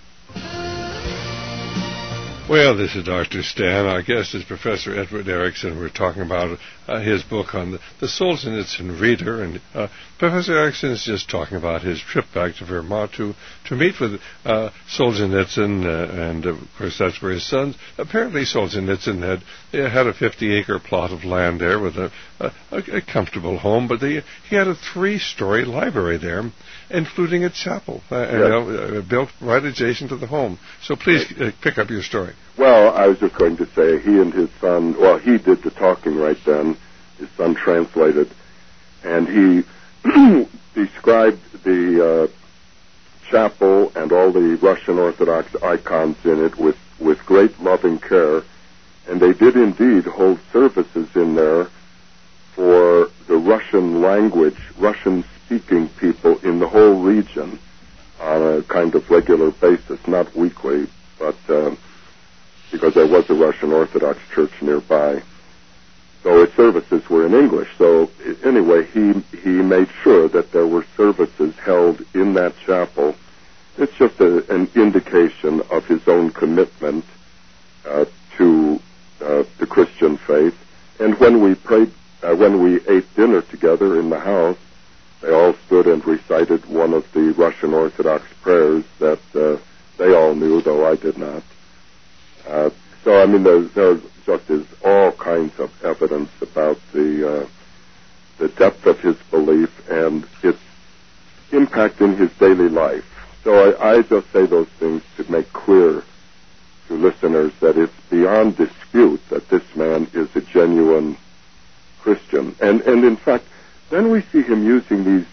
Well, this is Dr. Stan. Our guest is Professor Edward Erickson. We're talking about his book on the Solzhenitsyn Reader. And Professor Erickson is just talking about his trip back to Vermont to meet with Solzhenitsyn. And, of course, that's where his sons... Apparently, Solzhenitsyn had a 50-acre plot of land there with a comfortable home. But he had a 3-story library there, including a chapel, built right adjacent to the home. So please pick up your story. Well, I was just going to say, he and his son, well, he did the talking right then. His son translated. And he described the chapel and all the Russian Orthodox icons in it with great loving care. And they did indeed hold services in there for the Russian language, Russian-speaking people in the whole region on a kind of regular basis, not weekly, but because there was a Russian Orthodox church nearby. So its services were in English. So anyway, he made sure that there were services held in that chapel. It's just an indication of his own commitment to the Christian faith. And when we ate dinner together in the house, they all stood and recited one of the Russian Orthodox prayers that they all knew, though I did not. So, I mean, there just is all kinds of evidence about the depth of his belief and its impact in his daily life. So I just say those things to make clear to listeners that it's beyond dispute that this man is a genuine Christian. And in fact, then we see him using these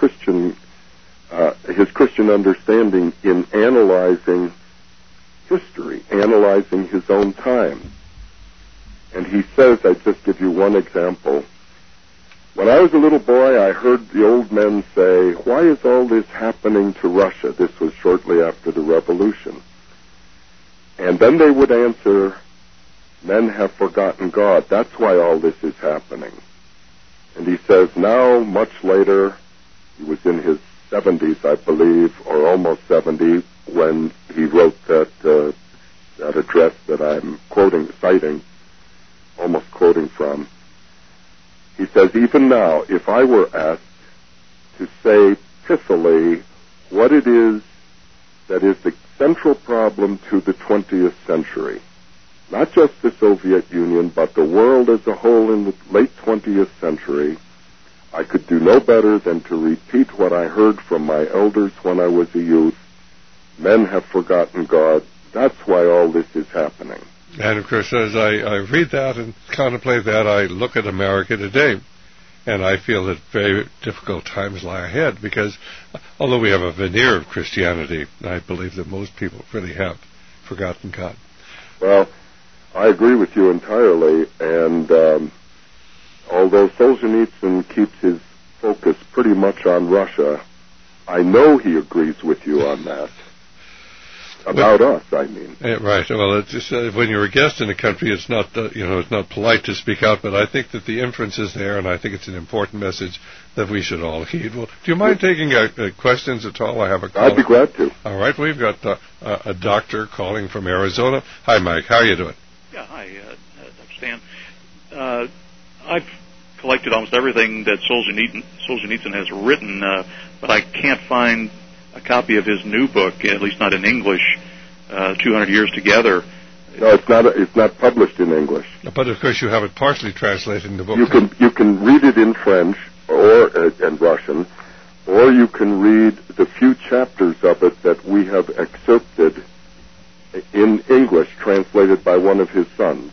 his Christian understanding in analyzing history, analyzing his own time. And he says, I just give you one example. When I was a little boy, I heard the old men say, why is all this happening to Russia? This was shortly after the revolution. And then they would answer, men have forgotten God. That's why all this is happening. And he says now, much later, he was in his 70s, I believe, or almost 70, when he wrote that address that I'm citing, almost quoting from. He says, even now, if I were asked to say pithily what it is that is the central problem to the 20th century, not just the Soviet Union, but the world as a whole in the late 20th century, I could do no better than to repeat what I heard from my elders when I was a youth. Men have forgotten God. That's why all this is happening. And, of course, as I read that and contemplate that, I look at America today, and I feel that very difficult times lie ahead, because although we have a veneer of Christianity, I believe that most people really have forgotten God. Well, I agree with you entirely, and although Solzhenitsyn keeps his focus pretty much on Russia, I know he agrees with you on that. About us, I mean. Right. Well, it's just, when you're a guest in a country, it's not it's not polite to speak out, but I think that the inference is there, and I think it's an important message that we should all heed. Well, do you mind taking questions at all? I have a call. I'd be glad to. All right. We've got a doctor calling from Arizona. Hi, Mike. How are you doing? Yeah. Hi, Dr. Stan. I've collected almost everything that Solzhenitsyn has written, but I can't find a copy of his new book, at least not in English, 200 Years Together. No, it's not published in English. But of course, you have it partially translated in the book. You can read it in French or and Russian, or you can read the few chapters of it that we have excerpted in English, translated by one of his sons.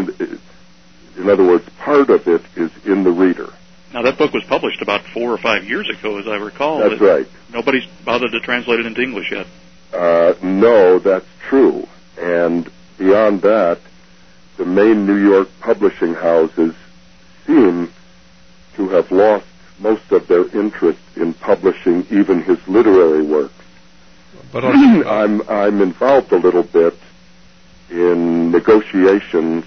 In other words, part of it is in the reader. Now, that book was published about 4 or 5 years ago, as I recall. That's right. Nobody's bothered to translate it into English yet. No, that's true. And beyond that, the main New York publishing houses seem to have lost most of their interest in publishing even his literary works. But I'm involved a little bit in negotiations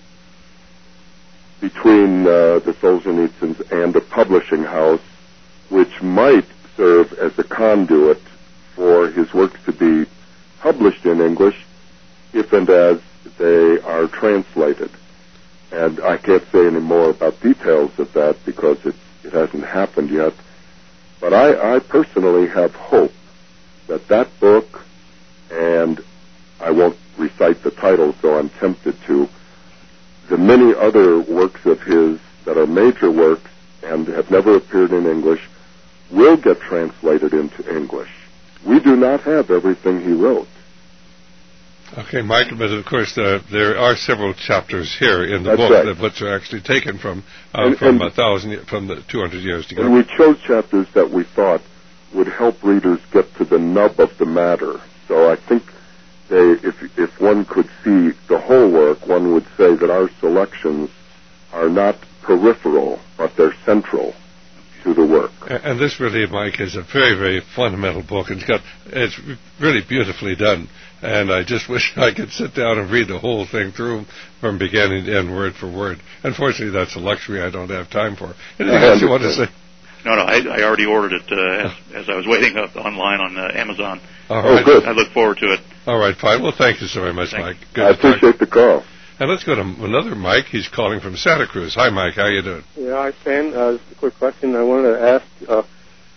between the Solzhenitsyns and a publishing house, which might serve as a conduit for his works to be published in English, if and as they are translated. And I can't say any more about details of that because it hasn't happened yet. But I personally have hope that that book, and I won't recite the title, so I'm tempted to, the many other works of his that are major works and have never appeared in English will get translated into English. We do not have everything he wrote. Okay, Mike, but of course there are several chapters here in the book that which are actually taken from the 200 years together. And we chose chapters that we thought would help readers get to the nub of the matter. So I think if one could see the whole work, one would say that our selections are not peripheral, but they're central to the work. And this really, Mike, is a very, very fundamental book. It's really beautifully done. And I just wish I could sit down and read the whole thing through from beginning to end, word for word. Unfortunately, that's a luxury I don't have time for. Anything else you want to say? No, I already ordered it as I was waiting up online on Amazon. All right. Good. I look forward to it. All right, fine. Well, thank you so very much, Mike. Good I appreciate the call. And let's go to another Mike. He's calling from Santa Cruz. Hi, Mike. How you doing? Yeah, hi, Stan. Just a quick question. I wanted to ask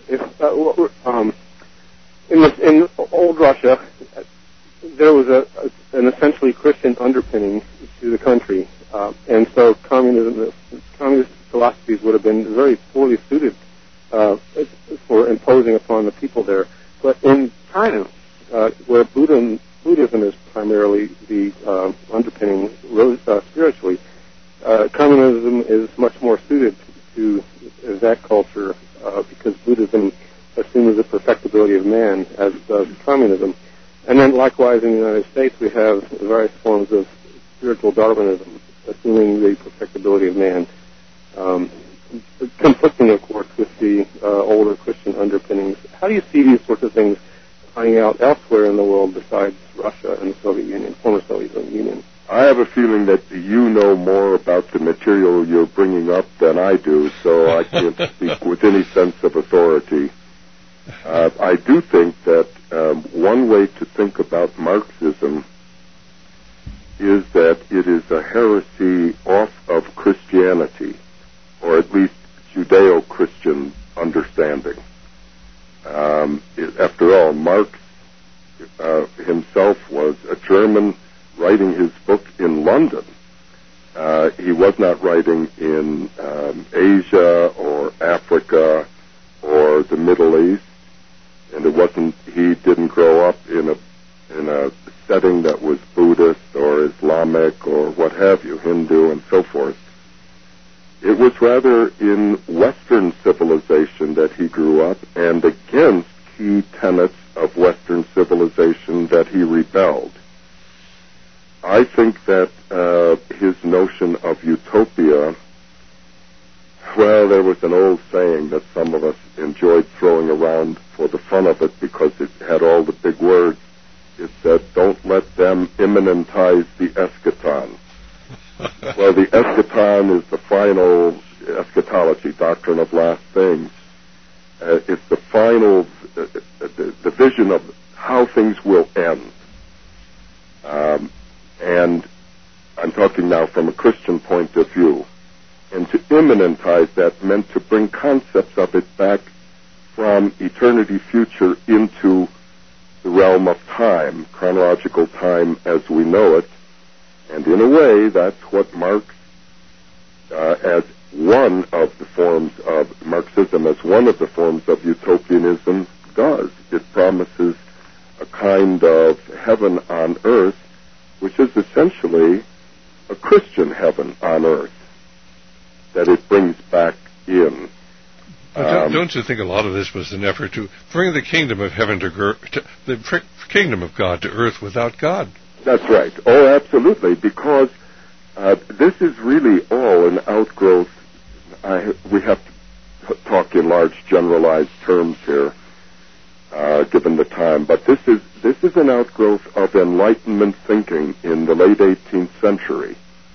if in old Russia there was an essentially Christian underpinning to the country, and so communist philosophies would have been very poorly suited for imposing upon the people there. But in China, where Buddhism is primarily the underpinning spiritually, communism is much more suited to that culture because Buddhism assumes the perfectibility of man, as does communism. And then likewise in the United States we have various forms of spiritual Darwinism, assuming the perfectibility of man, conflicting, of course, with the older Christian underpinnings. How do you see these sorts of things playing out elsewhere in the world besides Russia and the Soviet Union, former Soviet Union? I have a feeling that you know more about the material you're bringing up than I do, so I can't speak with any sense of authority. I do think that one way to think about Marxism is that it is a heresy off of Christianity, or at least Judeo-Christian understanding. After all, Marx himself was a German writing his book in London. He was not writing in Asia or Africa or the Middle East, and he didn't grow up in a setting that was Buddhist or Islamic or what have you, Hindu and so forth. It was rather in Western civilization that he grew up, and against key tenets of Western civilization that he rebelled. I think that his notion of utopia, well, there was an old saying that some of us enjoyed throwing around for the fun of it because it had all the big words. It said, "Don't let them immanentize the eschaton." Well, the eschaton is the final eschatology, doctrine of last things. It's the final, the vision of how things will end. And I'm talking now from a Christian point of view. And to immanentize that meant to bring concepts of it back from eternity future into the realm of time, chronological time as we know it. And in a way, that's what Marx, as one of the forms of Marxism, as one of the forms of utopianism, does. It promises a kind of heaven on earth, which is essentially a Christian heaven on earth, that it brings back in. Don't you think a lot of this was an effort to bring the kingdom of heaven the kingdom of God to earth without God? That's right. Oh, absolutely, because this is really all an outgrowth. We have to talk in large generalized terms here, given the time, but this is an outgrowth of Enlightenment thinking in the late 18th century.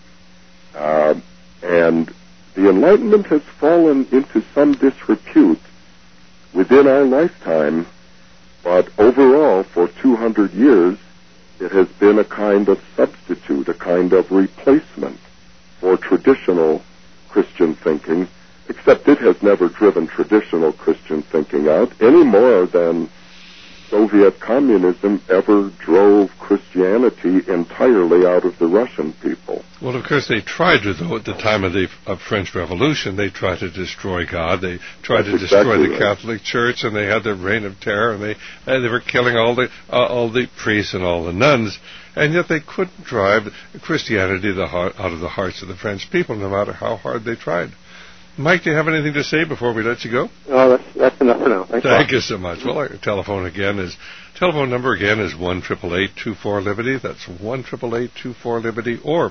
And the Enlightenment has fallen into some disrepute within our lifetime, but overall, for 200 years, it has been a kind of substitute, a kind of replacement for traditional Christian thinking, except it has never driven traditional Christian thinking out any more than Soviet communism ever drove Christianity entirely out of the Russian people. Well, of course, they tried to, though, at the time of the French Revolution, they tried to destroy God. They tried to destroy the Catholic Church, and they had their reign of terror, and they were killing all the priests and all the nuns, and yet they couldn't drive Christianity out of the hearts of the French people, no matter how hard they tried. Mike, do you have anything to say before we let you go? No, that's enough for now. Thank you so much. Well, our telephone number again is 1-888-24-LIBERTY. That's 1-888-24-LIBERTY, or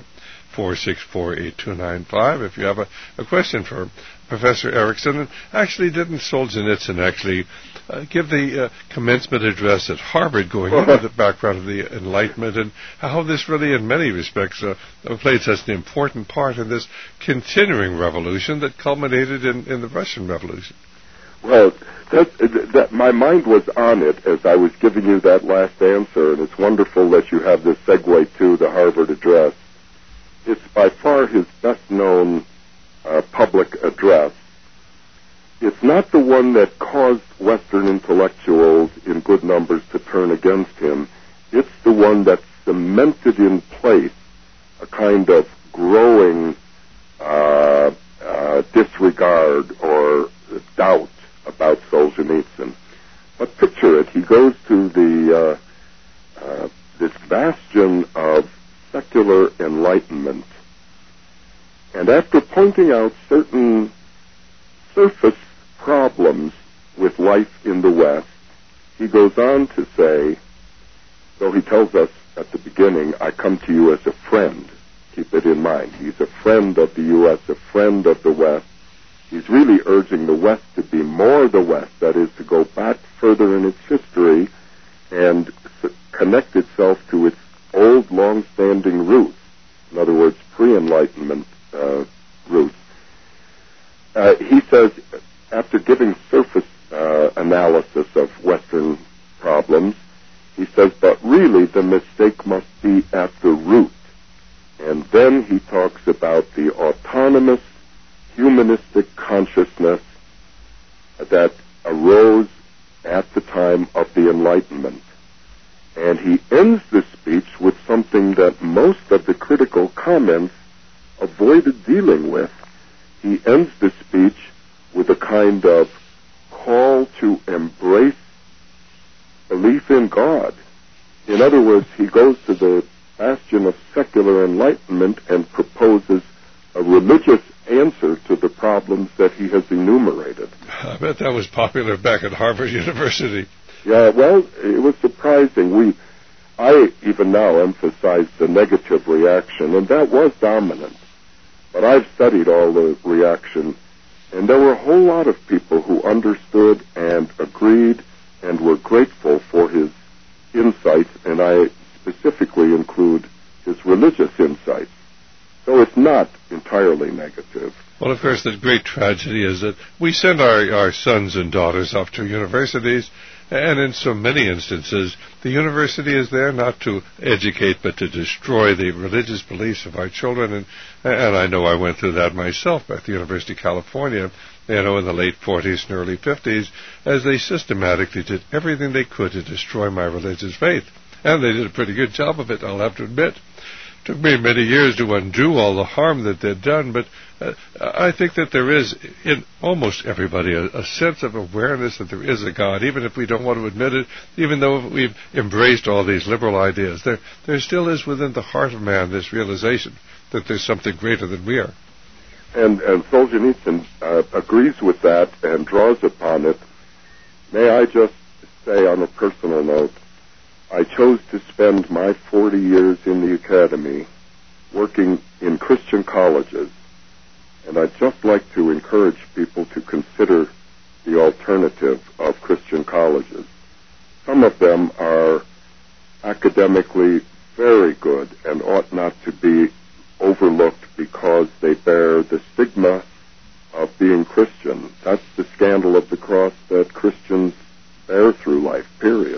464-8295 if you have a question for Professor Erickson. And actually, didn't Solzhenitsyn give the commencement address at Harvard going into the background of the Enlightenment and how this really, in many respects, played such an important part in this continuing revolution that culminated in the Russian Revolution? Well, my mind was on it as I was giving you that last answer, and it's wonderful that you have this segue to the Harvard address. It's by far his best-known public address. It's not the one that caused Western intellectuals in good numbers to turn against him. It's the one that cemented in place a kind of growing disregard or doubt about Solzhenitsyn. But picture it. He goes to this bastion of secular enlightenment, and after pointing out certain surface problems with life in the West, he goes on to say, though he tells us at the beginning, I come to you as a friend. Keep it in mind. He's a friend of the U.S., a friend of the West. He's really urging the West to be more the West, that is, to go back further in its history and connect itself to its old, long-standing roots. In other words, pre-Enlightenment roots. He says, after giving surface analysis of Western problems, he says, but really the mistake must be at the root. And then he talks about the autonomous humanistic consciousness that arose at the time of the Enlightenment. And he ends the speech with something that most of the critical comments avoided dealing with. He ends the speech with a kind of call to embrace belief in God. In other words, he goes to the bastion of secular enlightenment and proposes a religious answer to the problems that he has enumerated. I bet that was popular back at Harvard University. Yeah, well, it was surprising. I even now emphasize the negative reaction, and that was dominant. But I've studied all the reaction, and there were a whole lot of people who understood and agreed and were grateful for his insights, and I specifically include his religious insights. So it's not entirely negative. Well, of course, the great tragedy is that we send our sons and daughters off to universities, and in so many instances, the university is there not to educate, but to destroy the religious beliefs of our children. And I know I went through that myself at the University of California, in the late 40s and early 50s, as they systematically did everything they could to destroy my religious faith. And they did a pretty good job of it, I'll have to admit. It took me many years to undo all the harm that they'd done, but I think that there is, in almost everybody, a sense of awareness that there is a God, even if we don't want to admit it, even though we've embraced all these liberal ideas. There still is within the heart of man this realization that there's something greater than we are. And Solzhenitsyn agrees with that and draws upon it. May I just say on a personal note, I chose to spend my 40 years in the academy working in Christian colleges, and I'd just like to encourage people to consider the alternative of Christian colleges. Some of them are academically very good and ought not to be overlooked because they bear the stigma of being Christian. That's the scandal of the cross that Christians bear through life, period.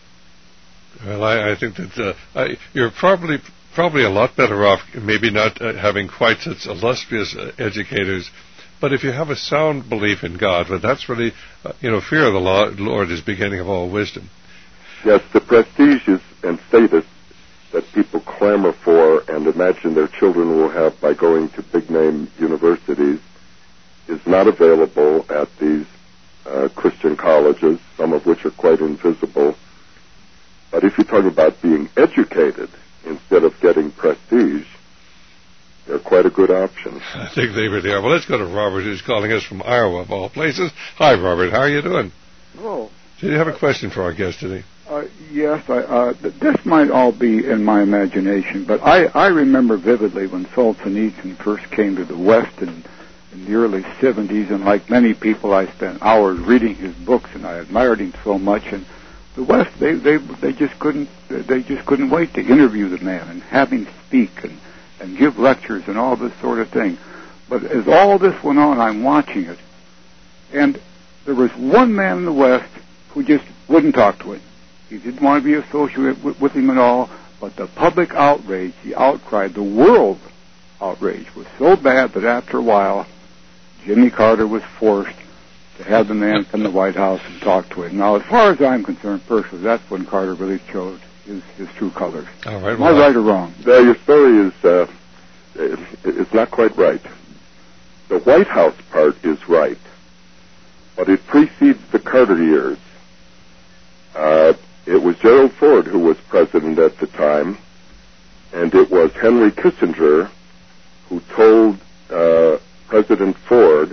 Well, I think that you're probably a lot better off, maybe not having quite such illustrious educators, but if you have a sound belief in God, well, that's really, fear of the Lord is beginning of all wisdom. Yes, the prestige and status that people clamor for and imagine their children will have by going to big-name universities is not available at these Christian colleges, some of which are quite invisible. But if you talk about being educated instead of getting prestige, they're quite a good option. I think they really are. Well, let's go to Robert, who's calling us from Iowa, of all places. Hi, Robert. How are you doing? Hello. Do you have a question for our guest today? Yes. This might all be in my imagination, but I remember vividly when Solzhenitsyn first came to the West in the early 70s, and like many people, I spent hours reading his books, and I admired him so much. And the West, they just couldn't wait to interview the man and have him speak and give lectures and all this sort of thing. But as all this went on, I'm watching it, and there was one man in the West who just wouldn't talk to him. He didn't want to be associated with him at all. But the public outrage, the outcry, the world outrage was so bad that after a while, Jimmy Carter was forced to have the man come to the White House and talk to him. Now, as far as I'm concerned, personally, that's when Carter really showed his true colors. All right, Am I right or wrong? Your story is not quite right. The White House part is right, but it precedes the Carter years. It was Gerald Ford who was president at the time, and it was Henry Kissinger who told President Ford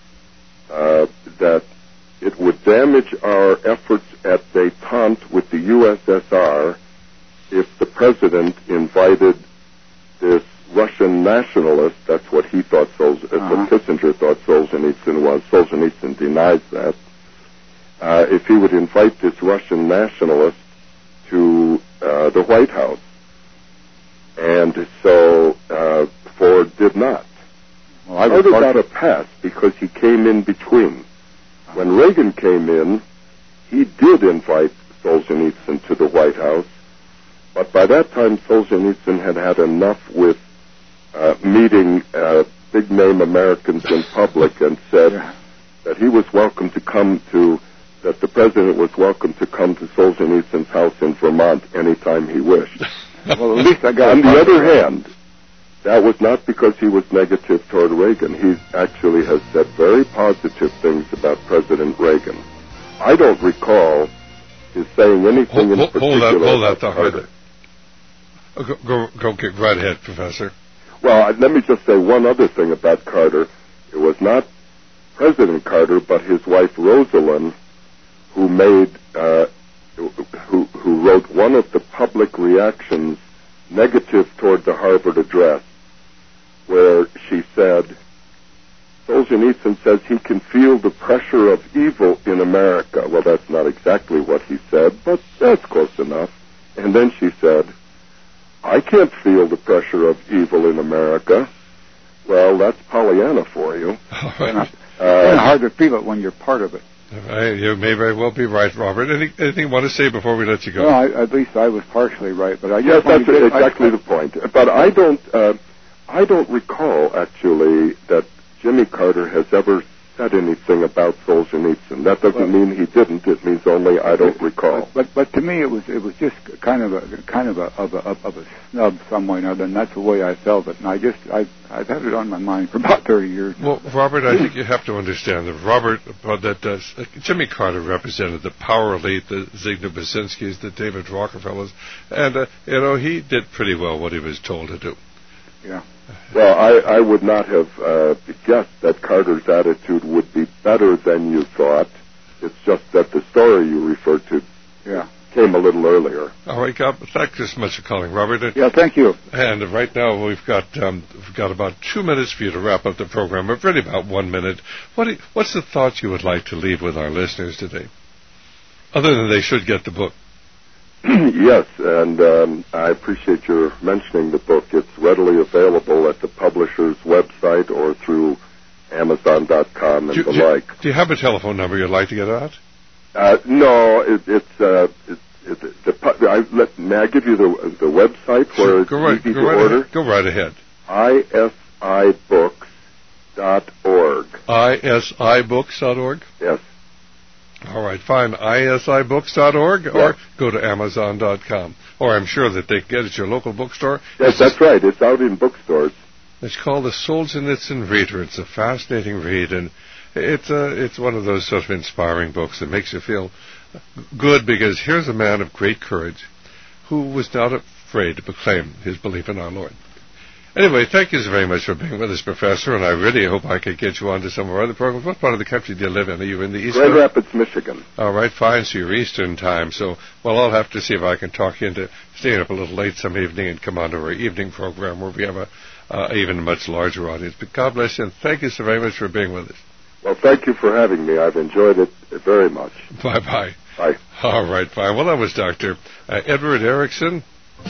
that it would damage our efforts at détente with the USSR if the president invited this Russian nationalist. That's what he thought. What Kissinger thought Solzhenitsyn was. Solzhenitsyn denies that. If he would invite this Russian nationalist to the White House, and so Ford did not. Carter got a pass because he came in between. When Reagan came in, he did invite Solzhenitsyn to the White House, but by that time Solzhenitsyn had had enough with meeting big-name Americans in public and said that he was welcome to come to, that the president was welcome to come to Solzhenitsyn's house in Vermont anytime he wished. Well, at least I got. On the other hand, that was not because he was negative toward Reagan. He actually has said very positive things about President Reagan. I don't recall his saying anything in particular. Hold that thought right there. Go get right ahead, Professor. Well, let me just say one other thing about Carter. It was not President Carter, but his wife Rosalind, who made, who wrote one of the public reactions negative toward the Harvard address, where she said, Solzhenitsyn says he can feel the pressure of evil in America. Well, that's not exactly what he said, but that's close enough. And then she said, I can't feel the pressure of evil in America. Well, that's Pollyanna for you. It's hard to feel it when you're part of it. You may very well be right, Robert. Anything you want to say before we let you go? No, at least I was partially right, but I yes, that's exactly the point. But I don't recall actually that Jimmy Carter has ever said anything about Solzhenitsyn. That doesn't mean he didn't. It means only I don't recall. But to me, it was just kind of a snub some way or another, and that's the way I felt it. And I've had it on my mind for about 30 years now. Well, Robert, I think you have to understand that Jimmy Carter represented the power elite, the Zygmunt Brzezinskis, the David Rockefellers, and he did pretty well what he was told to do. Yeah. Well, I would not have guessed that Carter's attitude would be better than you thought. It's just that the story you referred to came a little earlier. All right, thank you so much for calling, Robert. Yeah, thank you. And right now we've got about 2 minutes for you to wrap up the program, or really about 1 minute. What's the thoughts you would like to leave with our listeners today, other than they should get the book? Yes, and I appreciate your mentioning the book. It's readily available at the publisher's website or through Amazon.com and the like. Do you have a telephone number you'd like to get out? No, may I give you the website where it's easy to order? Go right ahead. isibooks.org. isibooks.org? Yes. All right, fine. isibooks.org or go to Amazon.com. Or I'm sure that they can get it at your local bookstore. Yes, that's right. It's out in bookstores. It's called The Solzhenitsyn Reader. It's a fascinating read, and it's one of those sort of inspiring books that makes you feel good, because here's a man of great courage who was not afraid to proclaim his belief in our Lord. Anyway, thank you so very much for being with us, Professor, and I really hope I could get you on to some of our other programs. What part of the country do you live in? Are you in the East Coast? Grand Rapids, Michigan. All right, fine, so you're Eastern time. So, I'll have to see if I can talk you into staying up a little late some evening and come on to our evening program where we have even a much larger audience. But God bless you, and thank you so very much for being with us. Well, thank you for having me. I've enjoyed it very much. Bye-bye. Bye. All right, fine. Well, that was Dr. Edward Erickson.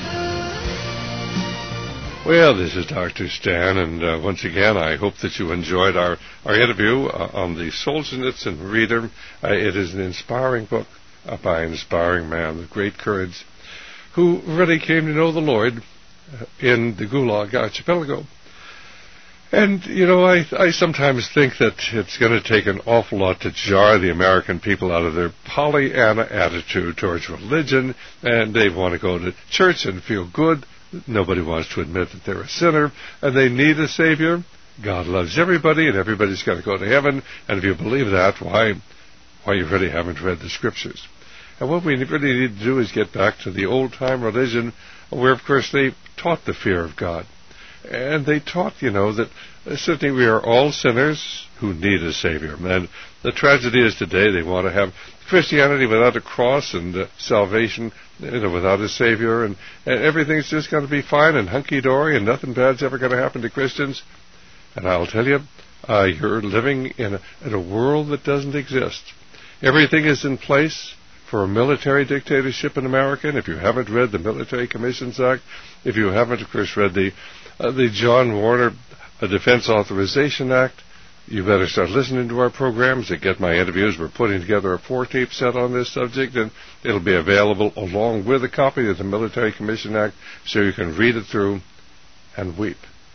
Well, this is Dr. Stan, and once again, I hope that you enjoyed our interview on the Solzhenitsyn Reader. It is an inspiring book by an inspiring man with great courage who really came to know the Lord in the Gulag Archipelago. And, I sometimes think that it's going to take an awful lot to jar the American people out of their Pollyanna attitude towards religion, and they want to go to church and feel good. Nobody wants to admit that they're a sinner, and they need a Savior. God loves everybody, and everybody's got to go to heaven. And if you believe that, why you really haven't read the Scriptures. And what we really need to do is get back to the old-time religion where, of course, they taught the fear of God. And they taught, that certainly we are all sinners who need a Savior. And the tragedy is today they want to have Christianity without a cross and salvation, without a Savior, and everything's just going to be fine and hunky-dory and nothing bad's ever going to happen to Christians. And I'll tell you, you're living in a world that doesn't exist. Everything is in place for a military dictatorship in America. And if you haven't read the Military Commissions Act, if you haven't, of course, read the John Warner Defense Authorization Act, you better start listening to our programs and get my interviews. We're putting together a 4-tape set on this subject, and it'll be available along with a copy of the Military Commission Act so you can read it through and weep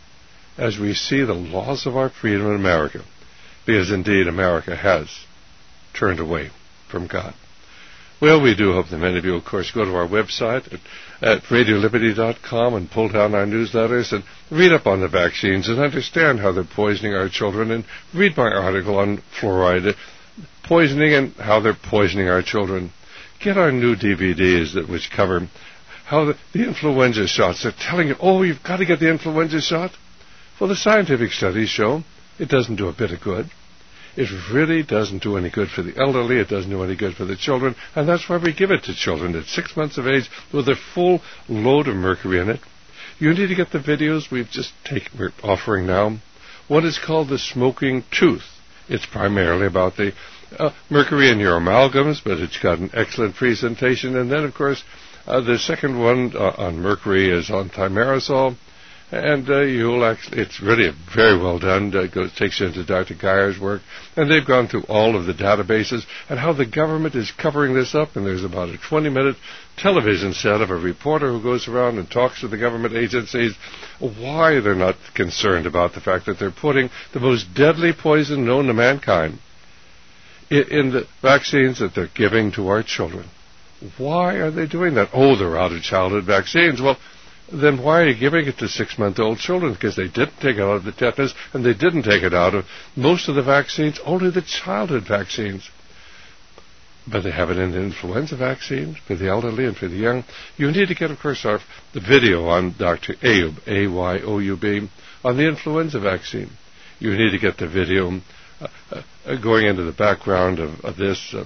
as we see the loss of our freedom in America, because indeed America has turned away from God. Well, we do hope that many of you, of course, go to our website at radioliberty.com and pull down our newsletters and read up on the vaccines and understand how they're poisoning our children, and read my article on fluoride poisoning and how they're poisoning our children. Get our new DVDs which cover how the influenza shots. They're telling you, you've got to get the influenza shot. Well, the scientific studies show it doesn't do a bit of good. It really doesn't do any good for the elderly. It doesn't do any good for the children. And that's why we give it to children at 6 months of age with a full load of mercury in it. You need to get the videos we're offering now. One is called The Smoking Tooth. It's primarily about the mercury in your amalgams, but it's got an excellent presentation. And then, of course, the second one on mercury is on thimerosal. And it's really very well done. Takes you into Dr. Geyer's work. And they've gone through all of the databases and how the government is covering this up. And there's about a 20-minute television set of a reporter who goes around and talks to the government agencies why they're not concerned about the fact that they're putting the most deadly poison known to mankind in the vaccines that they're giving to our children. Why are they doing that? They're out of childhood vaccines. Well, then why are you giving it to 6-month-old children? Because they didn't take it out of the tetanus, and they didn't take it out of most of the vaccines, only the childhood vaccines. But they have it in the influenza vaccines for the elderly and for the young. You need to get, of course, the video on Dr. Ayoub, A-Y-O-U-B, on the influenza vaccine. You need to get the video going into the background of this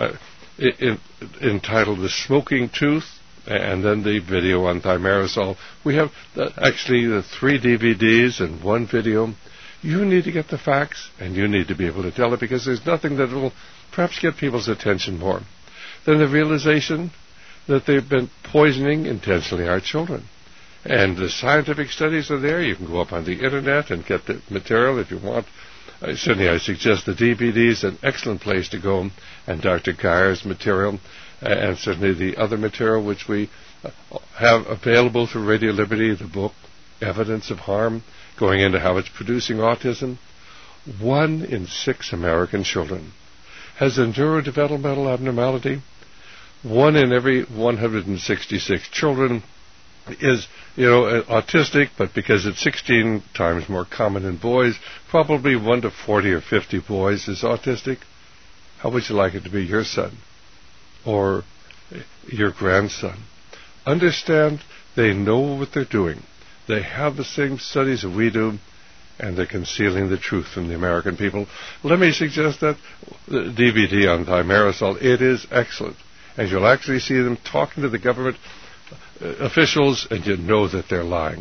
entitled The Smoking Tooth, and then the video on thimerosal. We have actually the 3 DVDs and 1 video. You need to get the facts, and you need to be able to tell it, because there's nothing that will perhaps get people's attention more than the realization that they've been poisoning intentionally our children. And the scientific studies are there. You can go up on the Internet and get the material if you want. Certainly I suggest the DVDs, an excellent place to go, and Dr. Geyer's material, and certainly the other material which we have available through Radio Liberty, the book Evidence of Harm, going into how it's producing autism. 1 in 6 American children has a neurodevelopmental abnormality. 1 in every 166 children is, autistic, but because it's 16 times more common in boys, probably 1 to 40 or 50 boys is autistic. How would you like it to be your son or your grandson? Understand, they know what they're doing. They have the same studies that we do, and they're concealing the truth from the American people. Let me suggest that the DVD on thimerosal, it is excellent. And you'll actually see them talking to the government officials, and you know that they're lying.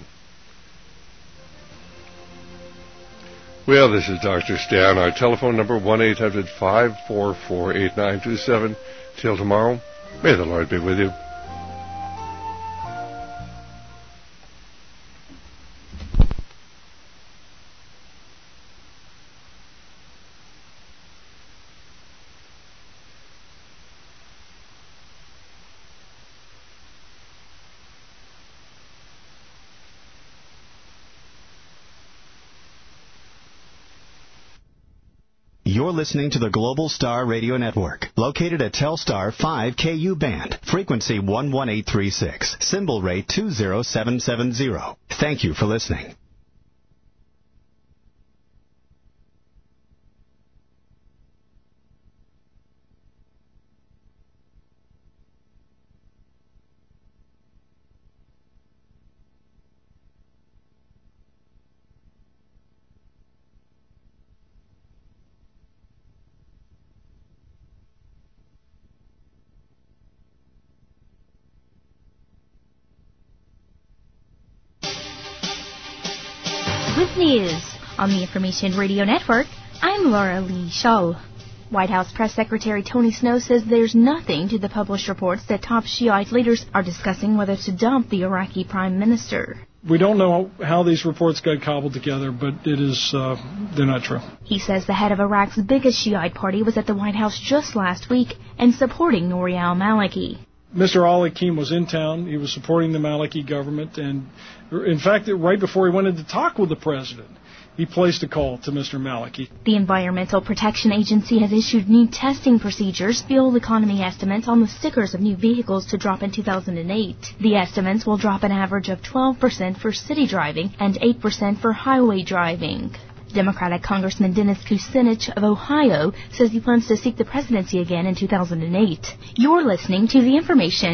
Well, this is Dr. Stan. Our telephone number, 1-800-544-8927. Till tomorrow, may the Lord be with you. You're listening to the Global Star Radio Network, located at Telstar 5KU band, frequency 11836, symbol rate 20770. Thank you for listening. with news. On the Information Radio Network, I'm Laura Lee Shaw. White House Press Secretary Tony Snow says there's nothing to the published reports that top Shiite leaders are discussing whether to dump the Iraqi prime minister. We don't know how these reports got cobbled together, but it is they're not true. He says the head of Iraq's biggest Shiite party was at the White House just last week and supporting Nouri al-Maliki. Mr. al-Hakim was in town. He was supporting the Maliki government, and in fact, right before he went in to talk with the president, he placed a call to Mr. Maliki. The Environmental Protection Agency has issued new testing procedures, fuel economy estimates on the stickers of new vehicles to drop in 2008. The estimates will drop an average of 12% for city driving and 8% for highway driving. Democratic Congressman Dennis Kucinich of Ohio says he plans to seek the presidency again in 2008. You're listening to The Information